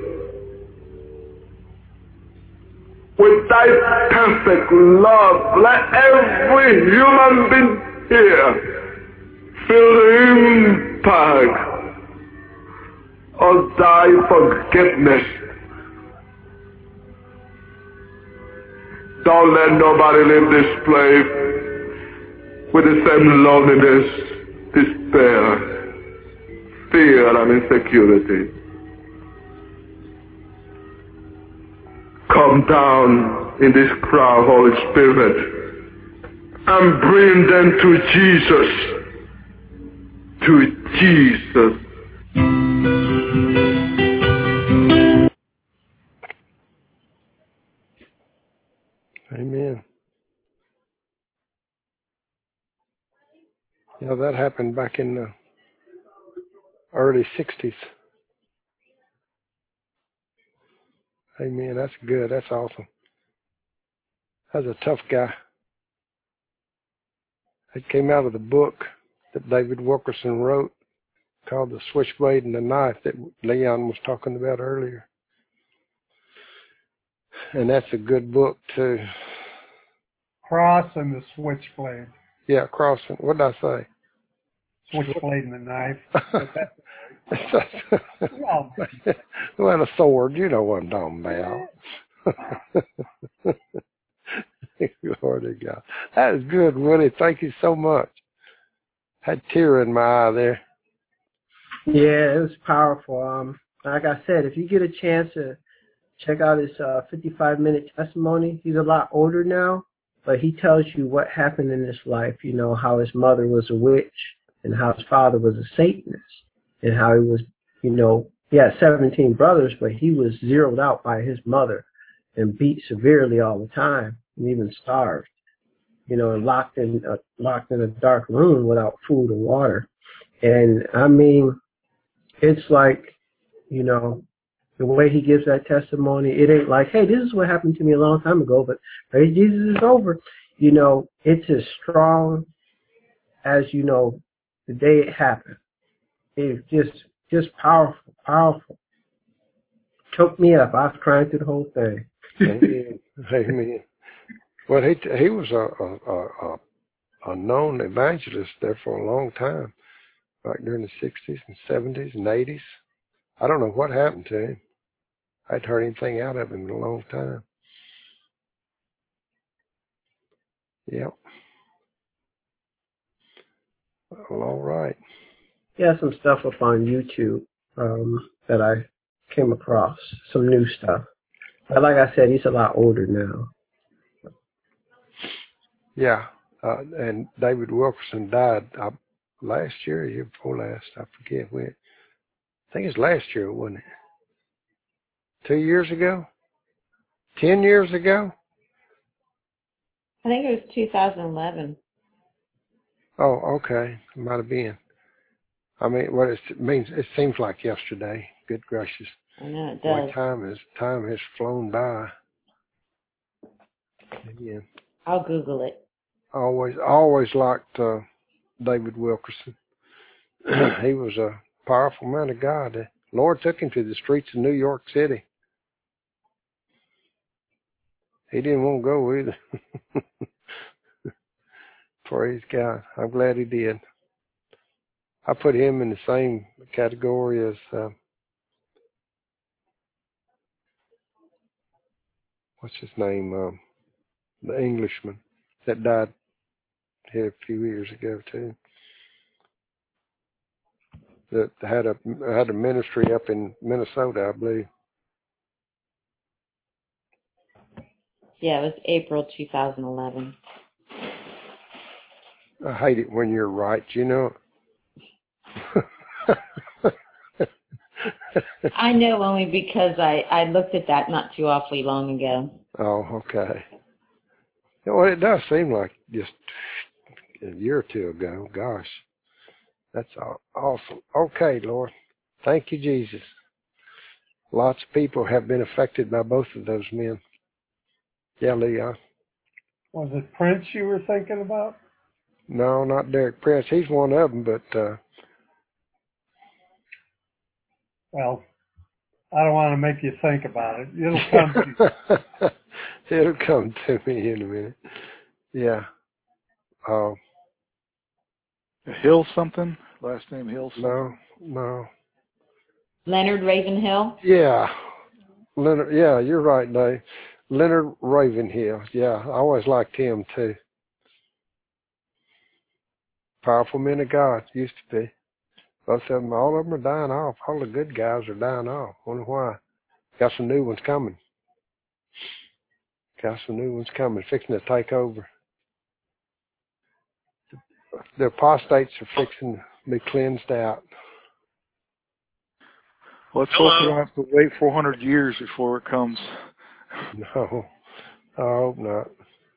with Thy perfect love. Let every human being here feel the impact of Thy forgiveness. Don't let nobody leave this place with the same loneliness, despair, fear and insecurity. Come down in this crowd, Holy Spirit, and bring them to Jesus, to Jesus.
Amen. Yeah, that happened back in the early sixties. Amen. That's good. That's awesome. That's a tough guy. It came out of the book that David Wilkerson wrote called The Switchblade and the Knife that Leon was talking about earlier. And that's a good book, too.
Cross and the Switchblade.
Yeah, crossing. What did I say?
Switchblade and the Knife.
Well, a sword. You know what I'm talking about. Glory to God. That is good, Willie. Thank you so much. Had a tear in my eye there.
Yeah, it was powerful. Um, like I said, if you get a chance to check out his uh, fifty-five minute testimony, he's a lot older now, but he tells you what happened in his life, you know, how his mother was a witch and how his father was a Satanist and how he was, you know, he had seventeen brothers, but he was zeroed out by his mother and beat severely all the time and even starved, you know, and locked in a, locked in a dark room without food or water. And I mean, it's like, you know, the way he gives that testimony, it ain't like, hey, this is what happened to me a long time ago, but praise Jesus is over. You know, it's as strong as, you know, the day it happened. It's just, just powerful, powerful. Choked me up. I was crying through the whole thing.
Amen. Amen. Well, he he was a, a, a, a known evangelist there for a long time, like during the sixties and seventies and eighties. I don't know what happened to him. I hadn't heard anything out of him in a long time. Yep. Well, all right.
He has some stuff up on YouTube um, that I came across, some new stuff. But like I said, he's a lot older now.
Yeah. Uh, and David Wilkerson died uh, last year, or year before last. I forget when. I think it's last year, wasn't it? Two years ago? Ten years ago?
I think it was two thousand eleven.
Oh, okay. It might have been. I mean, what it means, it seems like yesterday. Good gracious.
I know it
Boy,
does.
time is time has flown by. Again.
I'll Google it.
Always, always liked uh, David Wilkerson. He was a powerful man of God. The Lord took him to the streets of New York City. He didn't want to go either. Praise God. I'm glad he did. I put him in the same category as, uh, what's his name, um, the Englishman that died here a few years ago too. That had a had a ministry up in Minnesota, I believe.
Yeah, it was April two thousand eleven.
I hate it when you're right, you know.
I know only because I, I looked at that not too awfully long ago.
Oh, okay. Well, it does seem like just a year or two ago. Gosh, that's awesome. Okay, Lord. Thank you, Jesus. Lots of people have been affected by both of those men. Yeah, Leon.
Was it Prince you were thinking about?
No, not Derek Prince. He's one of them, but... Uh,
well, I don't want to make you think about it. It'll come to you.
It'll come to me in a minute. Yeah. Oh.
Uh, Hill something? Last name Hill something?
No, no.
Leonard Ravenhill?
Yeah. Leonard, yeah, you're right, Dave. Leonard Ravenhill. Yeah, I always liked him, too. Powerful men of God, used to be. Both of them, all of them are dying off. All the good guys are dying off. Wonder why. Got some new ones coming. Got some new ones coming, fixing to take over. The apostates are fixing to be cleansed out.
Let's hope we don't have to wait four hundred years before it comes.
No, I hope not.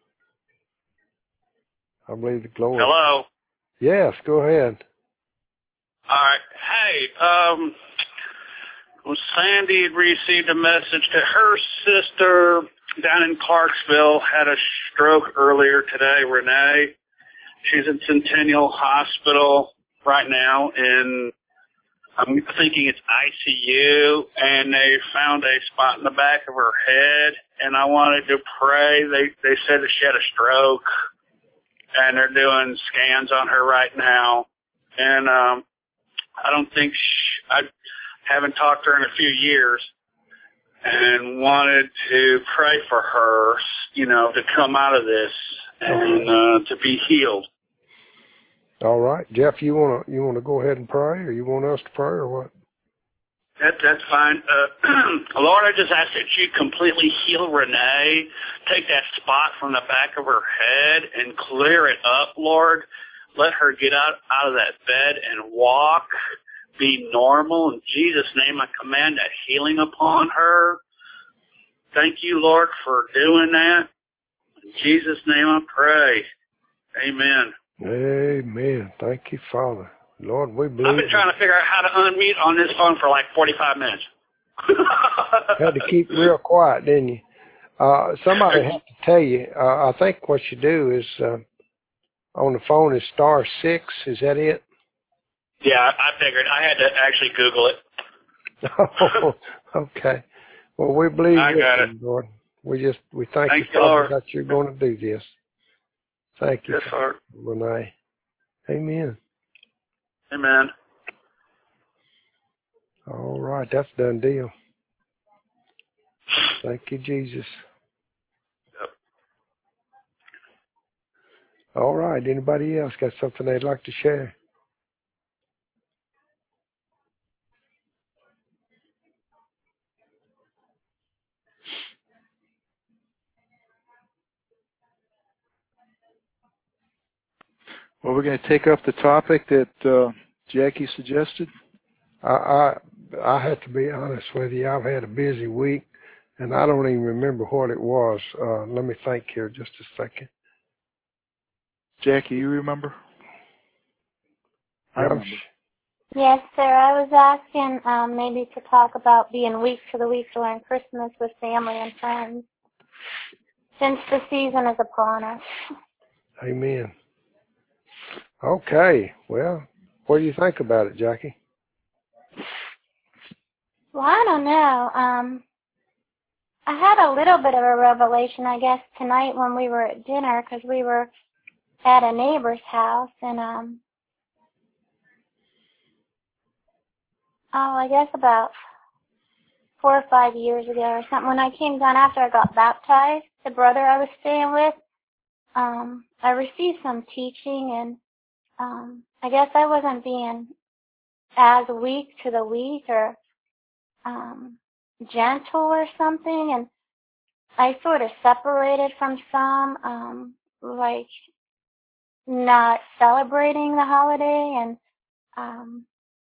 I believe the glory.
Hello?
Yes, go ahead.
All right. Hey, um, Sandy had received a message that her sister down in Clarksville had a stroke earlier today, Renee. She's in Centennial Hospital right now, and I'm thinking it's I C U, and they found a spot in the back of her head, and I wanted to pray. They they said that she had a stroke, and they're doing scans on her right now, and um, I don't think she, I haven't talked to her in a few years, and wanted to pray for her, you know, to come out of this and uh, to be healed.
All right, Jeff, you wanna you wanna go ahead and pray, or you want us to pray, or what?
That, that's fine. Uh, Lord, I just ask that you completely heal Renee, take that spot from the back of her head and clear it up, Lord. Let her get out, out of that bed and walk, be normal. In Jesus' name, I command that healing upon her. Thank you, Lord, for doing that. In Jesus' name I pray. Amen.
Amen. Thank you, Father. Lord, we believe.
I've been trying to figure out how to unmute on this phone for like forty-five minutes.
Had to keep real quiet, didn't you? Uh, somebody had to tell you. Uh, I think what you do is uh, on the phone is star six. Is that it?
Yeah, I figured. I had to actually Google it.
Oh, okay. Well, we believe
I
you,
got it.
Lord. We just we thank,
Thank
you,
you,
Father,
Lord.
that you're going to do this. Thank you,
Yes, Lord.
Renee. Amen.
Amen.
All right, that's a done deal. Thank you, Jesus.
Yep.
All right, anybody else got something they'd like to share?
Well, we're going to take up the topic that uh, Jackie suggested.
I, I I have to be honest with you. I've had a busy week, and I don't even remember what it was. Uh, let me think here just a second.
Jackie, you remember? I
Yeah,
remember.
Yes, sir. I was asking um, maybe to talk about being weak for the week during Christmas with family and friends, since the season is upon us.
Amen. Okay. Well, what do you think about it, Jackie?
Well, I don't know. Um, I had a little bit of a revelation, I guess, tonight when we were at dinner, because we were at a neighbor's house, and um, oh, I guess about four or five years ago or something, when I came down after I got baptized, the brother I was staying with, um, I received some teaching, and um, I guess I wasn't being as weak to the weak or um, gentle or something, and I sort of separated from some, um, like not celebrating the holiday, and um,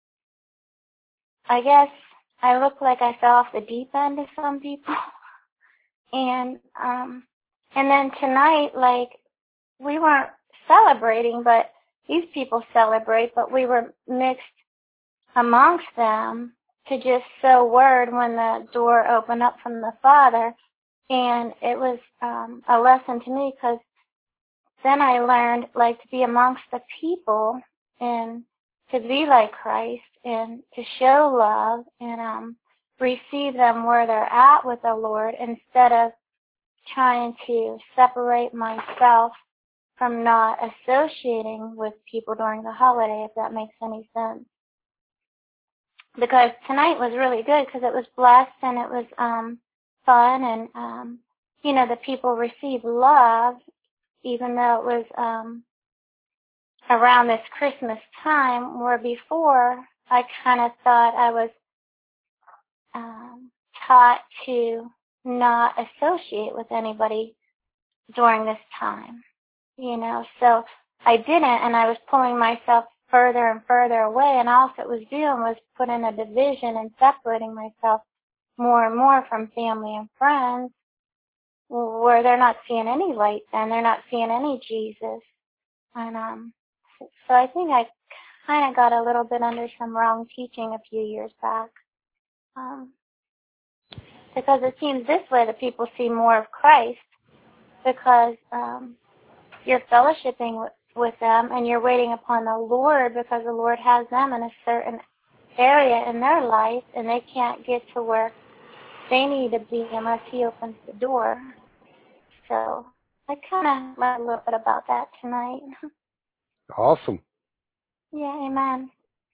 I guess I look like I fell off the deep end to some people. and um, and then tonight, like, we weren't celebrating, but these people celebrate, but we were mixed amongst them to just sow word when the door opened up from the Father. And it was um, a lesson to me, because then I learned, like, to be amongst the people and to be like Christ and to show love and um, receive them where they're at with the Lord, instead of trying to separate myself from not associating with people during the holiday, if that makes any sense. Because tonight was really good, because it was blessed and it was um, fun, and um, you know, the people received love, even though it was um, around this Christmas time, where before I kind of thought I was um, taught to not associate with anybody during this time, you know. So I didn't, and I was pulling myself further and further away, and all it was doing was putting a division and separating myself more and more from family and friends, where they're not seeing any light and they're not seeing any Jesus. And um, so I think I kind of got a little bit under some wrong teaching a few years back. Um, because it seems this way that people see more of Christ, because um, you're fellowshipping with, with them and you're waiting upon the Lord, because the Lord has them in a certain area in their life and they can't get to where they need to be unless He opens the door. So I kind of learned a little bit about that tonight.
Awesome.
Yeah, amen.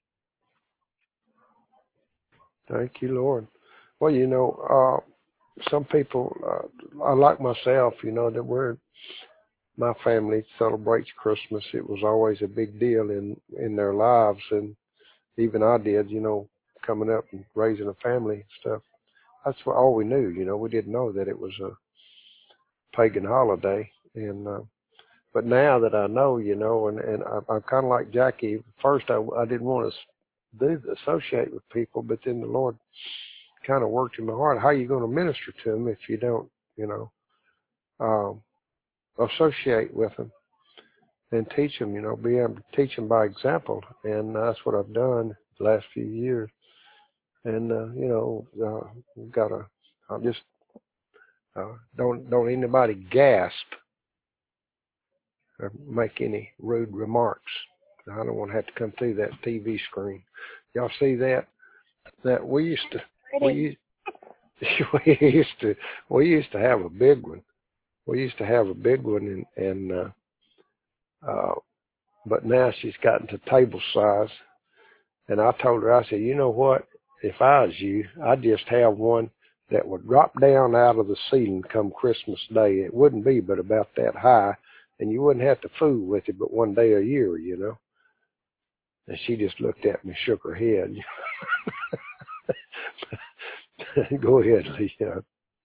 Thank you, Lord. Well, you know, uh, some people, uh, I like myself, you know, that we're, my family celebrates Christmas. It was always a big deal in, in their lives. And even I did, you know, coming up and raising a family and stuff. That's what all we knew, you know, we didn't know that it was a pagan holiday. And, uh, but now that I know, you know, and, and I, I'm kind of like Jackie. First, I, I didn't want to do associate with people, but then the Lord kind of worked in my heart. How are you going to minister to them if you don't, you know, um, associate with them and teach them, you know, be able to teach them by example. And that's what I've done the last few years. And, uh, you know, uh, we've got to, I just, uh, don't, don't anybody gasp or make any rude remarks. I don't want to have to come through that T V screen. Y'all see that? That we used to, we used, we used to, we used to have a big one. We used to have a big one, and, and uh, uh, but now she's gotten to table size. And I told her, I said, you know what? If I was you, I'd just have one that would drop down out of the ceiling come Christmas Day. It wouldn't be but about that high, and you wouldn't have to fool with it but one day a year, you know. And she just looked at me, shook her head. Go ahead, Leon.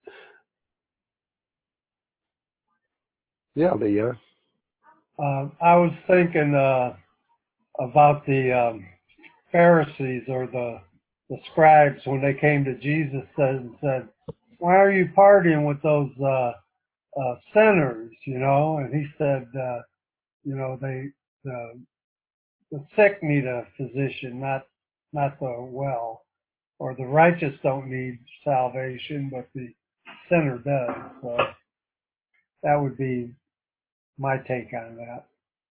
Yeah, Leon.
Uh, I was thinking uh, about the um, Pharisees or the the scribes when they came to Jesus and said, "Why are you partying with those uh, uh, sinners?" You know, and he said, uh, "You know, they the the sick need a physician, not not the well, or the righteous don't need salvation, but the sinner does." So that would be my take on that.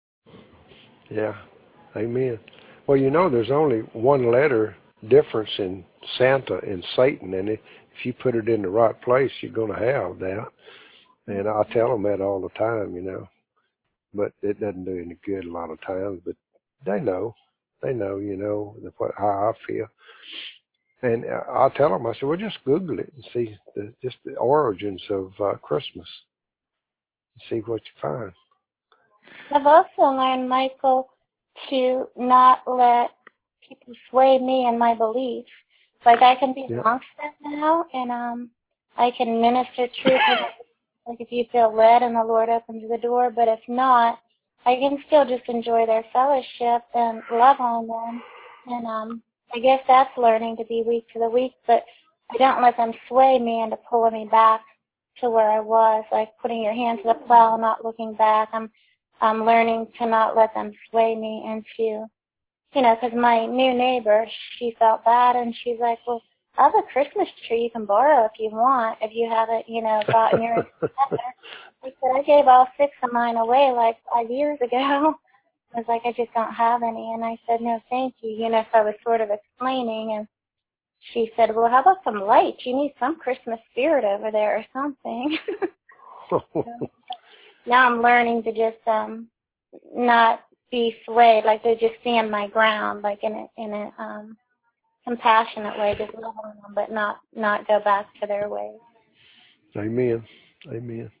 Yeah, amen. Well, you know, there's only one letter difference in Santa and Satan, and if you put it in the right place, you're going to have that. And I tell them that all the time, you know, but it doesn't do any good a lot of times. But they know, they know, you know, the, what, how I feel. And I'll tell them, I said, well, just Google it and see the, just the origins of uh, Christmas. See what you find.
I've also learned, Michael, to not let people sway me and my beliefs. Like, I can be
Yeah.
amongst them now, and um, I can minister truth, like if you feel led and the Lord opens the door. But if not, I can still just enjoy their fellowship and love on them. And um, I guess that's learning to be weak to the weak, but I don't let them sway me into pulling me back to where I was, like putting your hand to the plow, not looking back. I'm I'm learning to not let them sway me into, you know, because my new neighbor, she felt bad, and she's like, well, I have a Christmas tree you can borrow if you want, if you haven't, you know, gotten yours together. I said, I gave all six of mine away like five years ago. I was like, I just don't have any. And I said, no, thank you. You know, so I was sort of explaining, and she said, well, how about some lights? You need some Christmas spirit over there or something. So, now I'm learning to just um not be swayed, like to just stand my ground, like in a in a um compassionate way, just love on them, but not not go back to their ways.
Amen. Amen.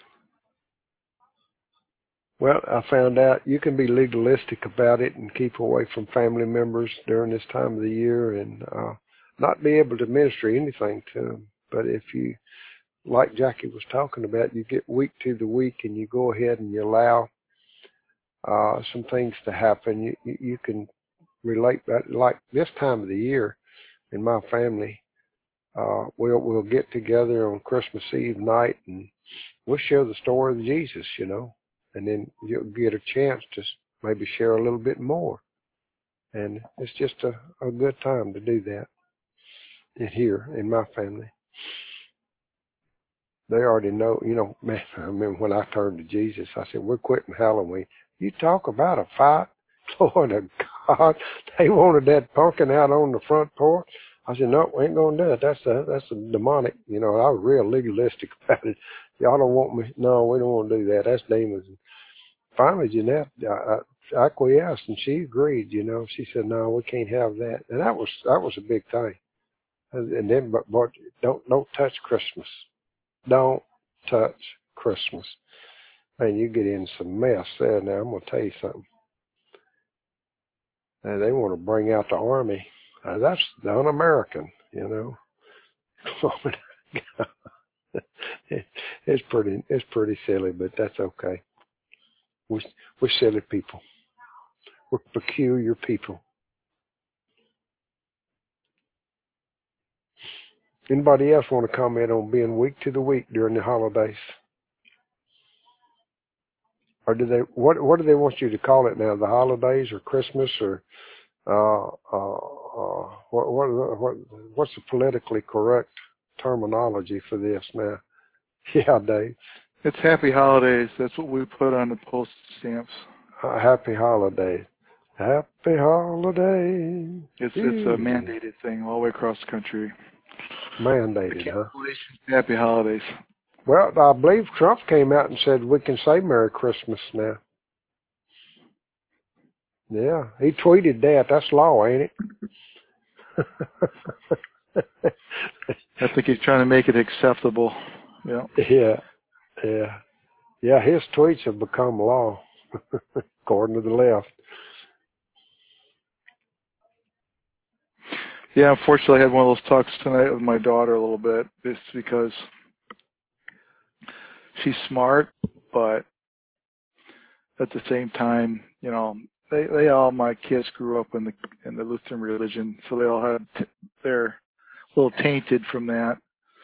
Well, I found out you can be legalistic about it and keep away from family members during this time of the year and uh, not be able to minister anything to them. But if you, like Jackie was talking about, you get weak to the weak and you go ahead and you allow uh, some things to happen, you, you, you can relate that. Like this time of the year in my family, uh, we'll, we'll get together on Christmas Eve night and we'll share the story of Jesus, you know. And then you'll get a chance to maybe share a little bit more. And it's just a, a good time to do that. in here in my family. They already know, you know, man, I remember when I turned to Jesus, I said, we're quitting Halloween. You talk about a fight, Lord of God. They wanted that pumpkin out on the front porch. I said, no, we ain't going to do it. That's a, that's a demonic, you know, I was real legalistic about it. Y'all don't want me. No, we don't want to do that. That's demons. Finally, Jeanette, I, I acquiesced and she agreed, you know. She said, no, we can't have that. And that was, that was a big thing. And, and then, but, but don't, don't touch Christmas. Don't touch Christmas. Man, you get in some mess there now. I'm going to tell you something. And they want to bring out the army. Uh, that's un-American, you know. it, it's pretty, it's pretty silly, but that's okay. We're, we're silly people. We're peculiar people. Anybody else want to comment on being week to the week during the holidays? Or do they, what, what do they want you to call it now? The holidays or Christmas or, uh, uh, uh, what, what, what, what's the politically correct terminology for this now? Yeah, Dave.
It's Happy Holidays. That's what we put on the postage stamps.
Uh, happy holidays. Happy holidays.
It's it's a mandated thing all the way across the country.
Mandated, huh?
Happy Holidays.
Well, I believe Trump came out and said we can say Merry Christmas now. Yeah, he tweeted that. That's law, ain't it?
I think he's trying to make it acceptable. Yeah.
Yeah. Yeah. Yeah, his tweets have become law, according to the left.
Yeah, unfortunately, I had one of those talks tonight with my daughter a little bit. It's because she's smart, but at the same time, you know, they they all my kids grew up in the in the Lutheran religion, so they all had t- they're a little tainted from that.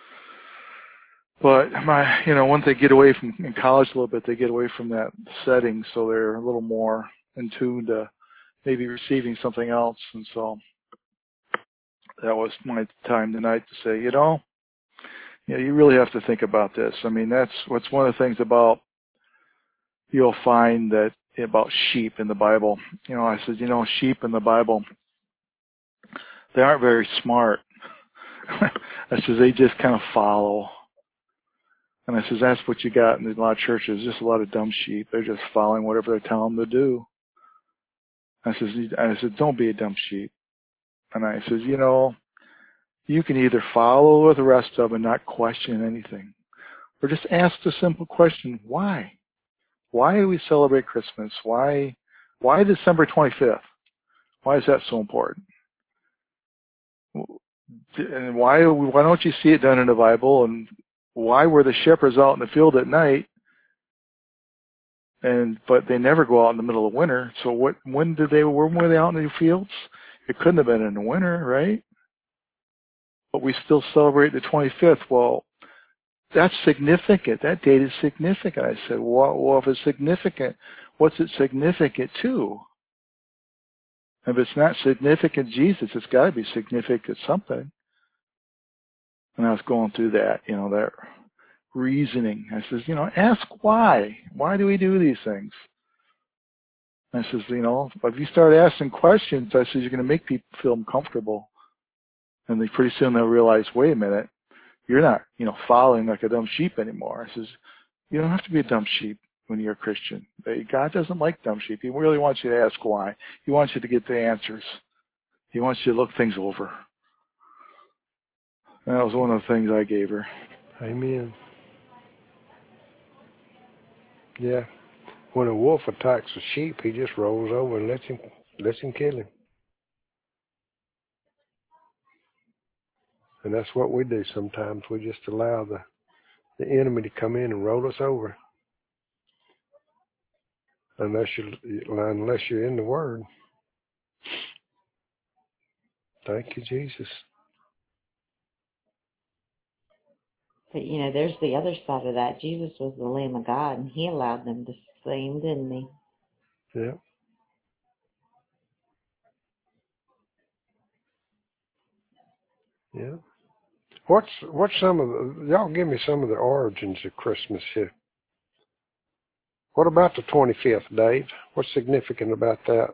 But my, you know, once they get away from in college a little bit, they get away from that setting, so they're a little more in tune to maybe receiving something else. And so that was my time tonight to say, you know, you know, you really have to think about this. I mean, that's what's one of the things about you'll find that about sheep in the Bible. You know, I said, you know, sheep in the Bible, they aren't very smart. I says they just kind of follow. And I says, that's what you got in a lot of churches, just a lot of dumb sheep. They're just following whatever they tell them to do. I says, I said, don't be a dumb sheep. And I says, you know, you can either follow with the rest of them and not question anything, or just ask the simple question, why? Why do we celebrate Christmas? Why, why December twenty-fifth? Why is that so important? And why, why don't you see it done in the Bible? And why were the shepherds out in the field at night? And but they never go out in the middle of winter. So what? When did they? When were they out in the fields? It couldn't have been in the winter, right? But we still celebrate the twenty-fifth. Well, that's significant. That date is significant. I said, well, well, if it's significant, what's it significant to? If it's not significant Jesus, it's got to be significant something. And I was going through that, you know, that reasoning. I says, you know, ask why. Why do we do these things? I says, you know, if you start asking questions, I says, you're going to make people feel uncomfortable. And they pretty soon they'll realize, wait a minute, you're not, you know, following like a dumb sheep anymore. I says, you don't have to be a dumb sheep when you're a Christian. God doesn't like dumb sheep. He really wants you to ask why. He wants you to get the answers. He wants you to look things over. And that was one of the things I gave her.
Amen. Yeah. When a wolf attacks a sheep, he just rolls over and lets him lets him kill him. And that's what we do sometimes. We just allow the, the enemy to come in and roll us over. Unless you unless you're in the Word. Thank you, Jesus.
But, you know, there's the other side of that. Jesus was the Lamb of God, and he allowed them to sing, didn't he?
Yeah. Yeah. What's what's some of the, y'all give me some of the origins of Christmas here. What about the twenty-fifth, Dave? What's significant about that?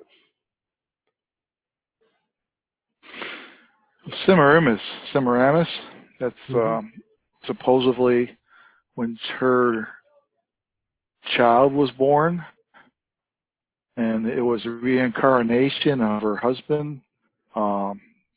Semiramis, Semiramis, that's
Mm-hmm.
um, supposedly when her child was born, and it was a reincarnation of her husband. Um,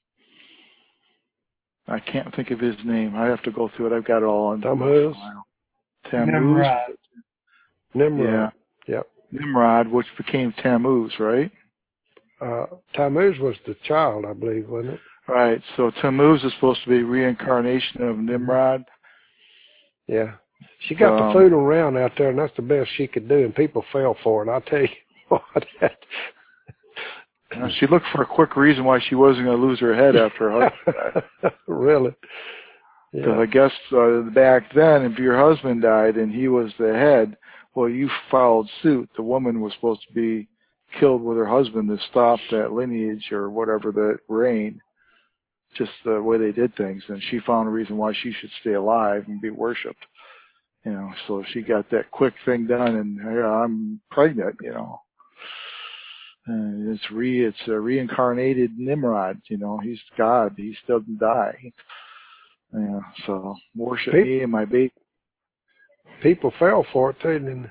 I can't think of his name. I have to go through it. I've got it all on
Tammuz.
Tammuz.
Nimrod.
Nimrod.
Yeah.
Yep.
Nimrod, which became Tammuz, right?
Uh, Tammuz was the child, I believe, wasn't it?
Right. So Tammuz is supposed to be reincarnation of Nimrod.
Yeah. She got
Um,
to fooling around out there, and that's the best she could do, and people fell for it. I'll tell you what.
Uh, she looked for a quick reason why she wasn't going to lose her head after her husband died.
Really?
Because
Yeah.
I guess uh, back then, if your husband died and he was the head, well, you followed suit. The woman was supposed to be killed with her husband to stop that lineage or whatever that reigned. Just the way they did things, and she found a reason why she should stay alive and be worshipped. You know, so she got that quick thing done, and hey, I'm pregnant. You know, and it's re it's a reincarnated Nimrod. You know, he's God. He still doesn't die. Yeah, so worship
People,
me and my baby.
people fell for it too, didn't they?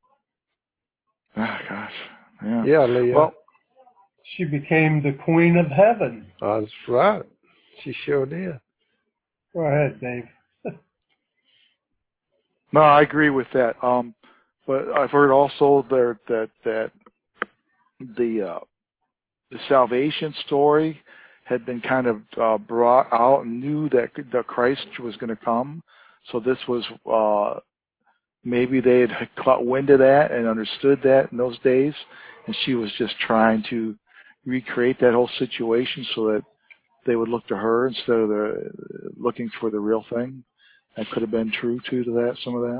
Oh gosh, yeah.
Yeah, Leah.
Well,
She became the queen of heaven.
That's right. She sure did.
Go ahead, Dave.
no, I agree with that. Um, but I've heard also there that that the uh, the salvation story had been kind of uh, brought out and knew that the Christ was going to come. So this was uh, maybe they had caught wind of that and understood that in those days, and she was just trying to recreate that whole situation so that they would look to her instead of the, looking for the real thing. That could have been true too to that, some of that.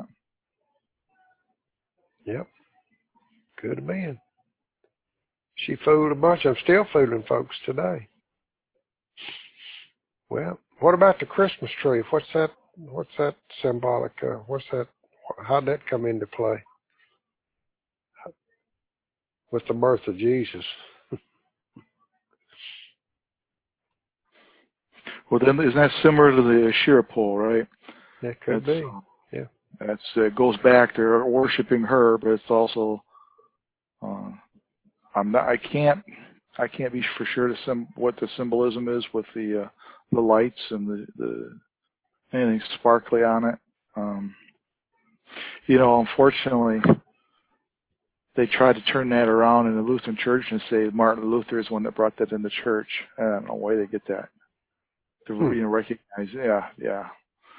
Yep. Could have been. She fooled a bunch. I'm still fooling folks today. Well, what about the Christmas tree? What's that? What's that symbolic? Uh, what's that? How'd that come into play with the birth of Jesus?
Well, then isn't that similar to the Asherah pole, right?
That could
That's,
be.
uh,
Yeah.
That's uh, it goes back to worshiping her, but it's also uh, I'm not. I can't. I can't be for sure to sim- what the symbolism is with the uh, the lights and the, the anything sparkly on it. Um, you know, unfortunately, they tried to turn that around in the Lutheran Church and say Martin Luther is the one that brought that in the church. I don't know why they get that. To
Hmm.
you know, recognize, yeah, yeah.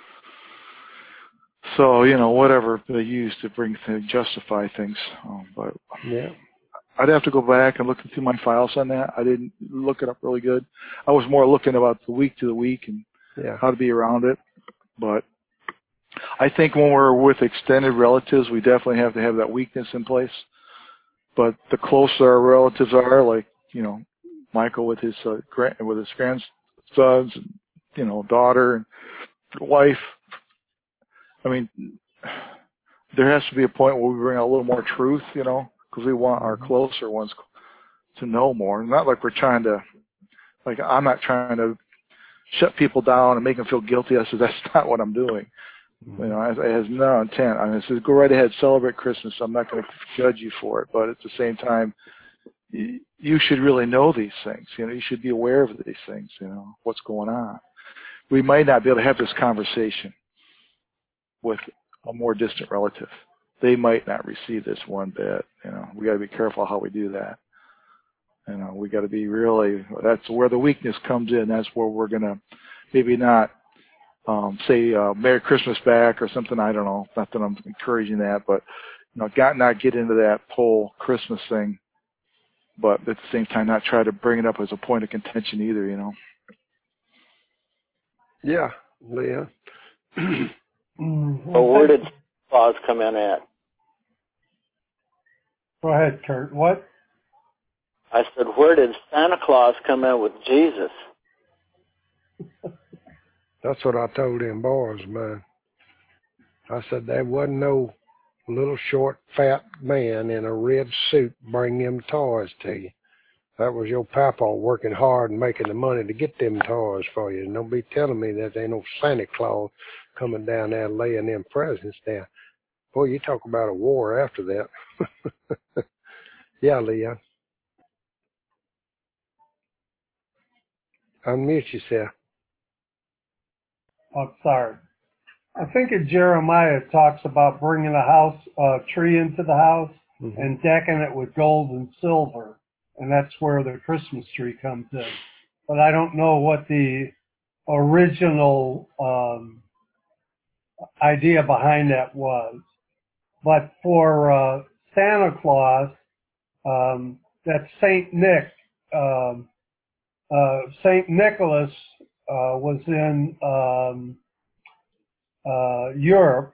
So you know, whatever they use to bring to justify things, um, but
Yeah.
I'd have to go back and look through my files on that. I didn't look it up really good. I was more looking about the week to the week and
Yeah.
how to be around it. But I think when we're with extended relatives, we definitely have to have that weakness in place. But the closer our relatives are, like, you know, Michael with his uh, grand, with his grandsons, and, you know, daughter and wife. I mean, there has to be a point where we bring out a little more truth, you know, because we want our closer ones to know more. Not like we're trying to, like, I'm not trying to shut people down and make them feel guilty. I said, that's not what I'm doing. You know, it has no intent. I mean, I said, go right ahead, celebrate Christmas. I'm not going to judge you for it. But at the same time, you should really know these things. You know, you should be aware of these things, you know, what's going on. We might not be able to have this conversation with a more distant relative. They might not receive this one bit. You know, we got to be careful how we do that. You know, we got to be really, that's where the weakness comes in. That's where we're going to maybe not um, say uh, Merry Christmas back or something. I don't know. Not that I'm encouraging that, but, you know, got not get into that whole Christmas thing, but at the same time not try to bring it up as a point of contention either, you know.
Yeah, Leah.
Well, where did Santa Claus come in at?
Go ahead, Kurt. What?
I said, where did Santa Claus come in with Jesus?
That's what I told them boys, man. I said there wasn't no little short fat man in a red suit bring them toys to you. That was your papa working hard and making the money to get them toys for you. And don't be telling me that there ain't no Santa Claus coming down there and laying them presents down. Boy, you talk about a war after that. Yeah, Leon. Unmute yourself.
Oh, sorry. I think in Jeremiah it talks about bringing a house, a tree into the house mm-hmm. and decking it with gold and silver. And that's where the Christmas tree comes in. But I don't know what the original um, idea behind that was. But for uh, Santa Claus, um, that's Saint Nick. Um, uh, Saint Nicholas uh, was in um, uh, Europe,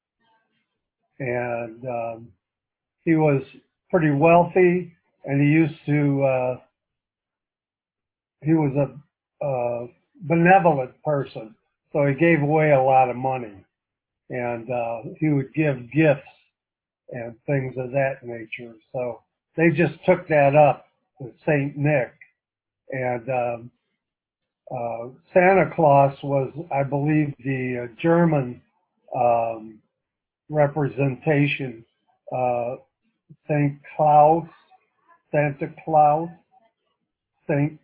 and um, he was pretty wealthy, and he used to. Uh, he was a uh, benevolent person, so he gave away a lot of money, and uh, he would give gifts and things of that nature. So they just took that up with Saint Nick. And um, uh, Santa Claus was, I believe, the uh, German um, representation. Uh, Saint Claus, Santa Claus, Saint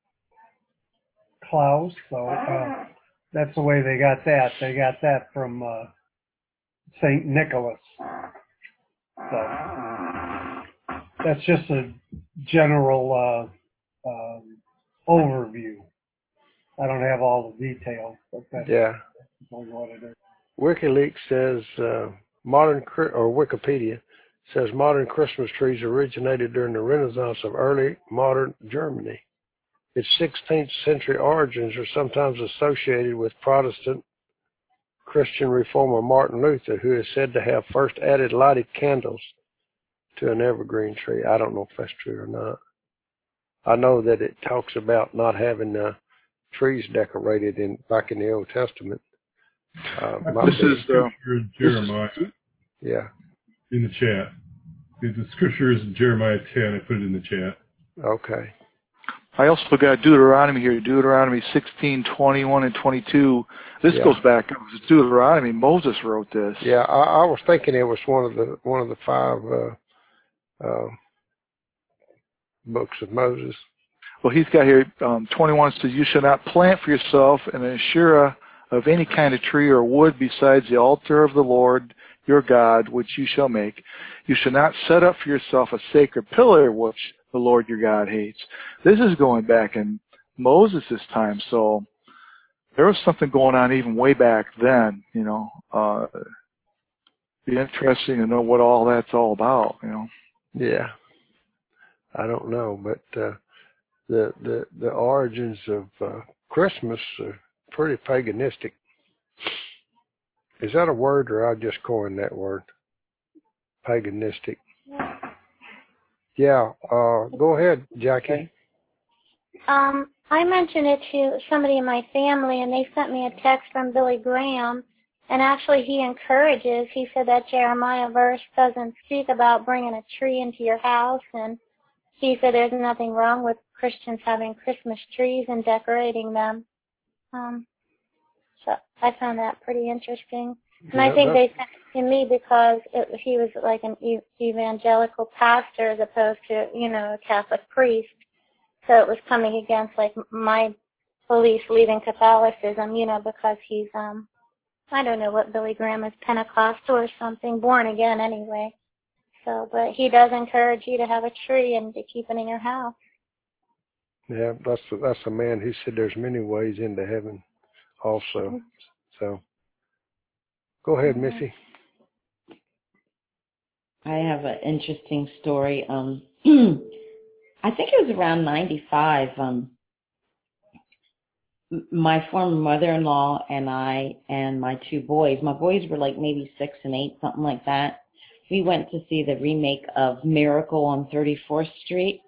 Claus. So uh, that's the way they got that. They got that from uh, Saint Nicholas. So that's just a general uh, um, overview. I don't have all the details, but that's
yeah.
what it is.
WikiLeaks says uh, modern or Wikipedia says modern Christmas trees originated during the Renaissance of early modern Germany. Its sixteenth century origins are sometimes associated with Protestant Christian reformer Martin Luther, who is said to have first added lighted candles to an evergreen tree. I don't know if that's true or not. I know that it talks about not having uh, trees decorated in back in the Old Testament. Uh,
this is uh,
Jeremiah.
This is,
yeah.
In the chat. The scripture is in Jeremiah ten. I put it in the chat.
Okay.
I also got Deuteronomy here. Deuteronomy sixteen, twenty-one, and twenty-two. This
yeah.
goes back. It was Deuteronomy. Moses wrote this.
Yeah, I, I was thinking it was one of the one of the five uh, uh, books of Moses.
Well, he's got here um, twenty-one says, "You shall not plant for yourself an Asherah of any kind of tree or wood besides the altar of the Lord your God, which you shall make. You shall not set up for yourself a sacred pillar, which the Lord your God hates." This is going back in Moses' time, so there was something going on even way back then, you know. Uh, be interesting to know what all that's all about, you know.
Yeah. I don't know, but uh, the, the, the origins of uh, Christmas are pretty paganistic. Is that a word, or I just coined that word? Paganistic. Yeah, uh, go ahead, Jackie.
Um, I mentioned it to somebody in my family, and they sent me a text from Billy Graham, and actually he encourages, he said that Jeremiah verse doesn't speak about bringing a tree into your house, and he said there's nothing wrong with Christians having Christmas trees and decorating them. Um, so I found that pretty interesting. And yeah, I think they sent it to me because it, he was like an e- evangelical pastor as opposed to, you know, a Catholic priest. So it was coming against like my beliefs leaving Catholicism, you know, because he's, um, I don't know what Billy Graham is, Pentecostal or something, born again anyway. So, but he does encourage you to have a tree and to keep it in your house.
Yeah, that's that's a man who said there's many ways into heaven also. Mm-hmm. So, go ahead, mm-hmm. Missy.
I have an interesting story. Um, I think it was around ninety-five. Um, my former mother-in-law and I and my two boys, my boys were like maybe six and eight, something like that. We went to see the remake of Miracle on thirty-fourth Street.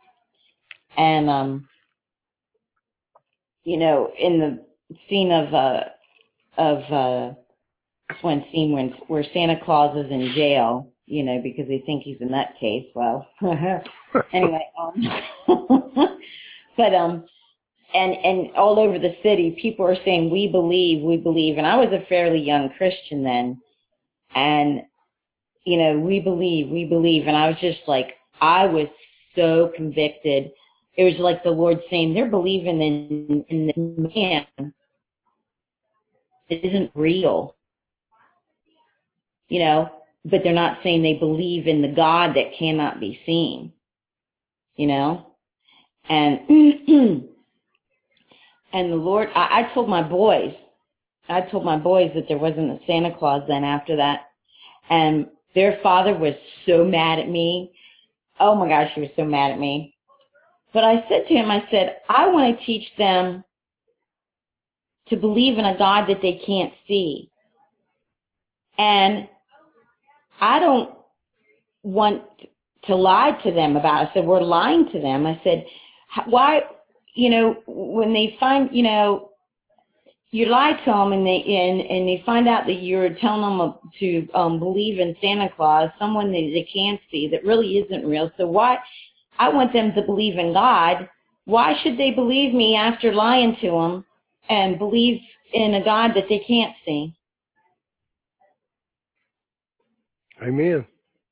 And, um, you know, in the scene of uh, of uh, this one scene when, where Santa Claus is in jail, you know, because they think he's a nutcase. Well, anyway, um, but um, and and all over the city, people are saying, "We believe, we believe," and I was a fairly young Christian then, and you know, we believe, we believe, and I was just like, I was so convicted. It was like the Lord saying, they're believing in in the man. It isn't real, you know, but they're not saying they believe in the God that cannot be seen, you know, and and the Lord, I, I told my boys, I told my boys that there wasn't a Santa Claus then after that, and their father was so mad at me. Oh my gosh, he was so mad at me. But I said to him, I said, I want to teach them to believe in a God that they can't see. And I don't want to lie to them about it. I said, we're lying to them. I said, why, you know, when they find, you know, you lie to them and they and, and they find out that you're telling them to um, believe in Santa Claus, someone that they can't see that really isn't real. So why, I want them to believe in God. Why should they believe me after lying to them and believe in a God that they can't see?
Amen.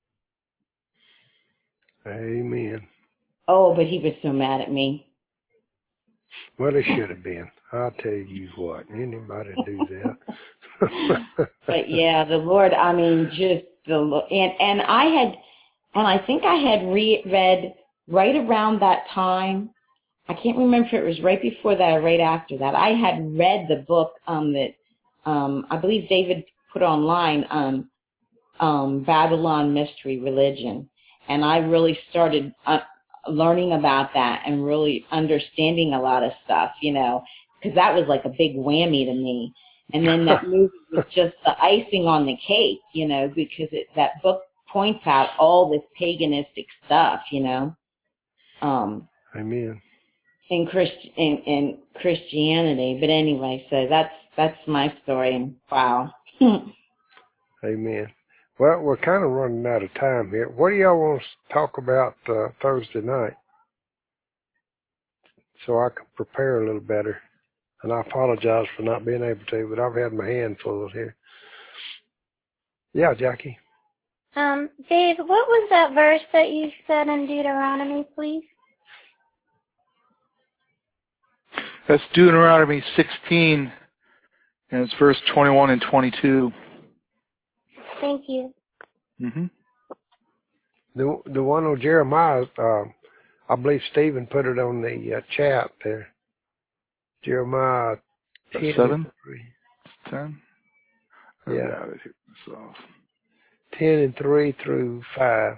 Amen.
Oh, but he was so mad at me.
Well, it should have been. I'll tell you what, anybody do that.
But yeah, the Lord, I mean, just the, and, and I had, and I think I had re- read right around that time, I can't remember if it was right before that or right after that, I had read the book um, that um, I believe David put online, um, um, Babylon Mystery Religion. And I really started uh, learning about that and really understanding a lot of stuff, you know, because that was like a big whammy to me. And then that movie was just the icing on the cake, you know, because it, that book points out all this paganistic stuff, you know. Um,
Amen.
in Christ in, in Christianity. But anyway, so that's that's my story. And wow.
Amen. Well, we're kind of running out of time here. What do y'all want to talk about uh, Thursday night? So I can prepare a little better. And I apologize for not being able to, but I've had my hand full here. Yeah, Jackie.
Um, Dave, what was that verse that you said in Deuteronomy, please?
That's Deuteronomy sixteen, and it's verse twenty-one and twenty-two.
Thank you.
Mm-hmm.
The the one on Jeremiah, uh, I believe Stephen put it on the uh, chat there. Jeremiah ten
seven?
and three.
ten? I
Yeah.
got it here myself.
ten and three through five.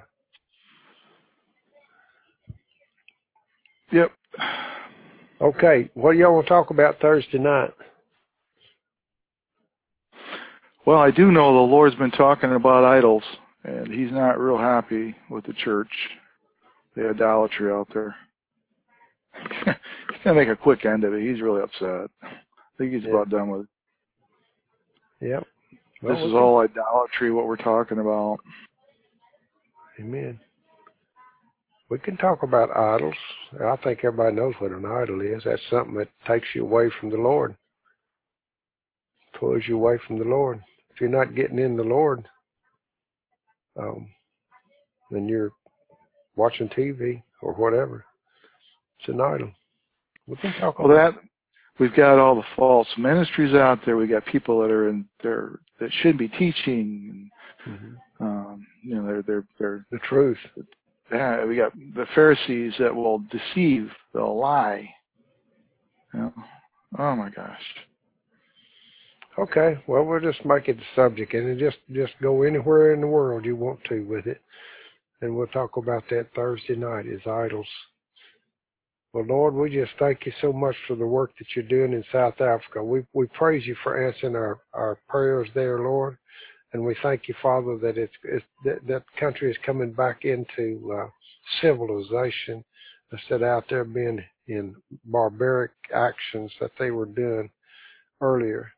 Yep.
Okay, what do y'all want to talk about Thursday night?
Well, I do know the Lord's been talking about idols, and he's not real happy with the church, the idolatry out there. He's going to make a quick end of it. He's really upset. I think he's
Yeah.
about done with it.
Yep. Well,
This is
we
all idolatry, what we're talking about.
Amen. We can talk about idols. I think everybody knows what an idol is. That's something that takes you away from the Lord, pulls you away from the Lord. If you're not getting in the Lord, um, then you're watching T V or whatever. It's an idol. We can talk
Well,
about
that we've got all the false ministries out there. We got people that are in there that should be teaching. And,
mm-hmm.
um, you know, they're they're they're
the truth.
Yeah, we got the Pharisees that will deceive. They'll lie. You know? Oh my gosh.
Okay, well, we'll just make it the subject, and just just go anywhere in the world you want to with it, and we'll talk about that Thursday night is idols. Well, Lord, we just thank you so much for the work that you're doing in South Africa. We we praise you for answering our, our prayers there, Lord, and we thank you, Father, that it's, it's that that country is coming back into uh, civilization instead of out there being in barbaric actions that they were doing earlier.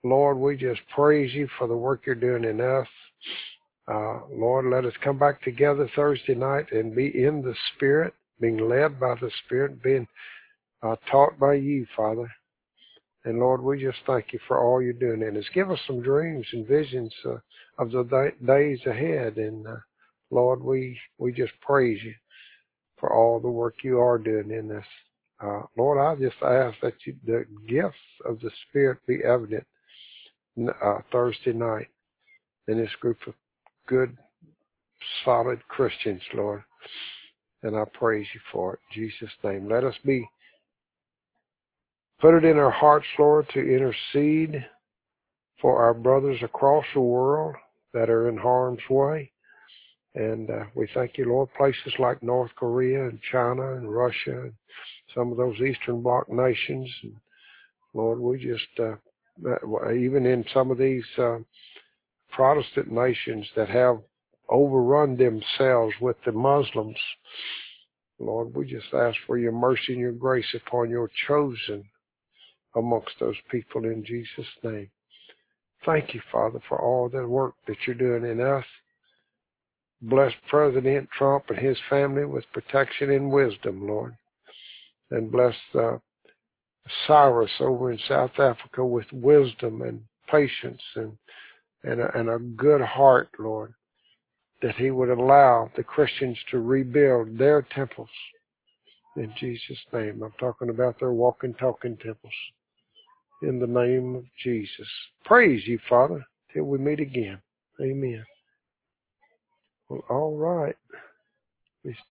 Lord, we just praise you for the work you're doing in us. Uh, Lord, let us come back together Thursday night and be in the Spirit, being led by the Spirit, being uh, taught by you, Father. And Lord, we just thank you for all you're doing in us. Give us some dreams and visions uh, of the day, days ahead. And uh, Lord, we, we just praise you for all the work you are doing in us. Uh, Lord, I just ask that you, the gifts of the Spirit be evident uh, Thursday night in this group of good, solid Christians, Lord. And I praise you for it. In Jesus' name. Let us be, put it in our hearts, Lord, to intercede for our brothers across the world that are in harm's way. And uh, we thank you, Lord, places like North Korea and China and Russia and some of those Eastern Bloc nations. And Lord, we just, uh, even in some of these uh, Protestant nations that have overrun themselves with the Muslims, Lord, we just ask for your mercy and your grace upon your chosen amongst those people in Jesus' name. Thank you, Father, for all the work that you're doing in us. Bless President Trump and his family with protection and wisdom, Lord. And bless uh, Cyrus over in South Africa with wisdom and patience and, and, a, and a good heart, Lord, that he would allow the Christians to rebuild their temples. In Jesus' name. I'm talking about their walking, talking temples. In the name of Jesus. Praise you, Father, till we meet again. Amen. Well, all right.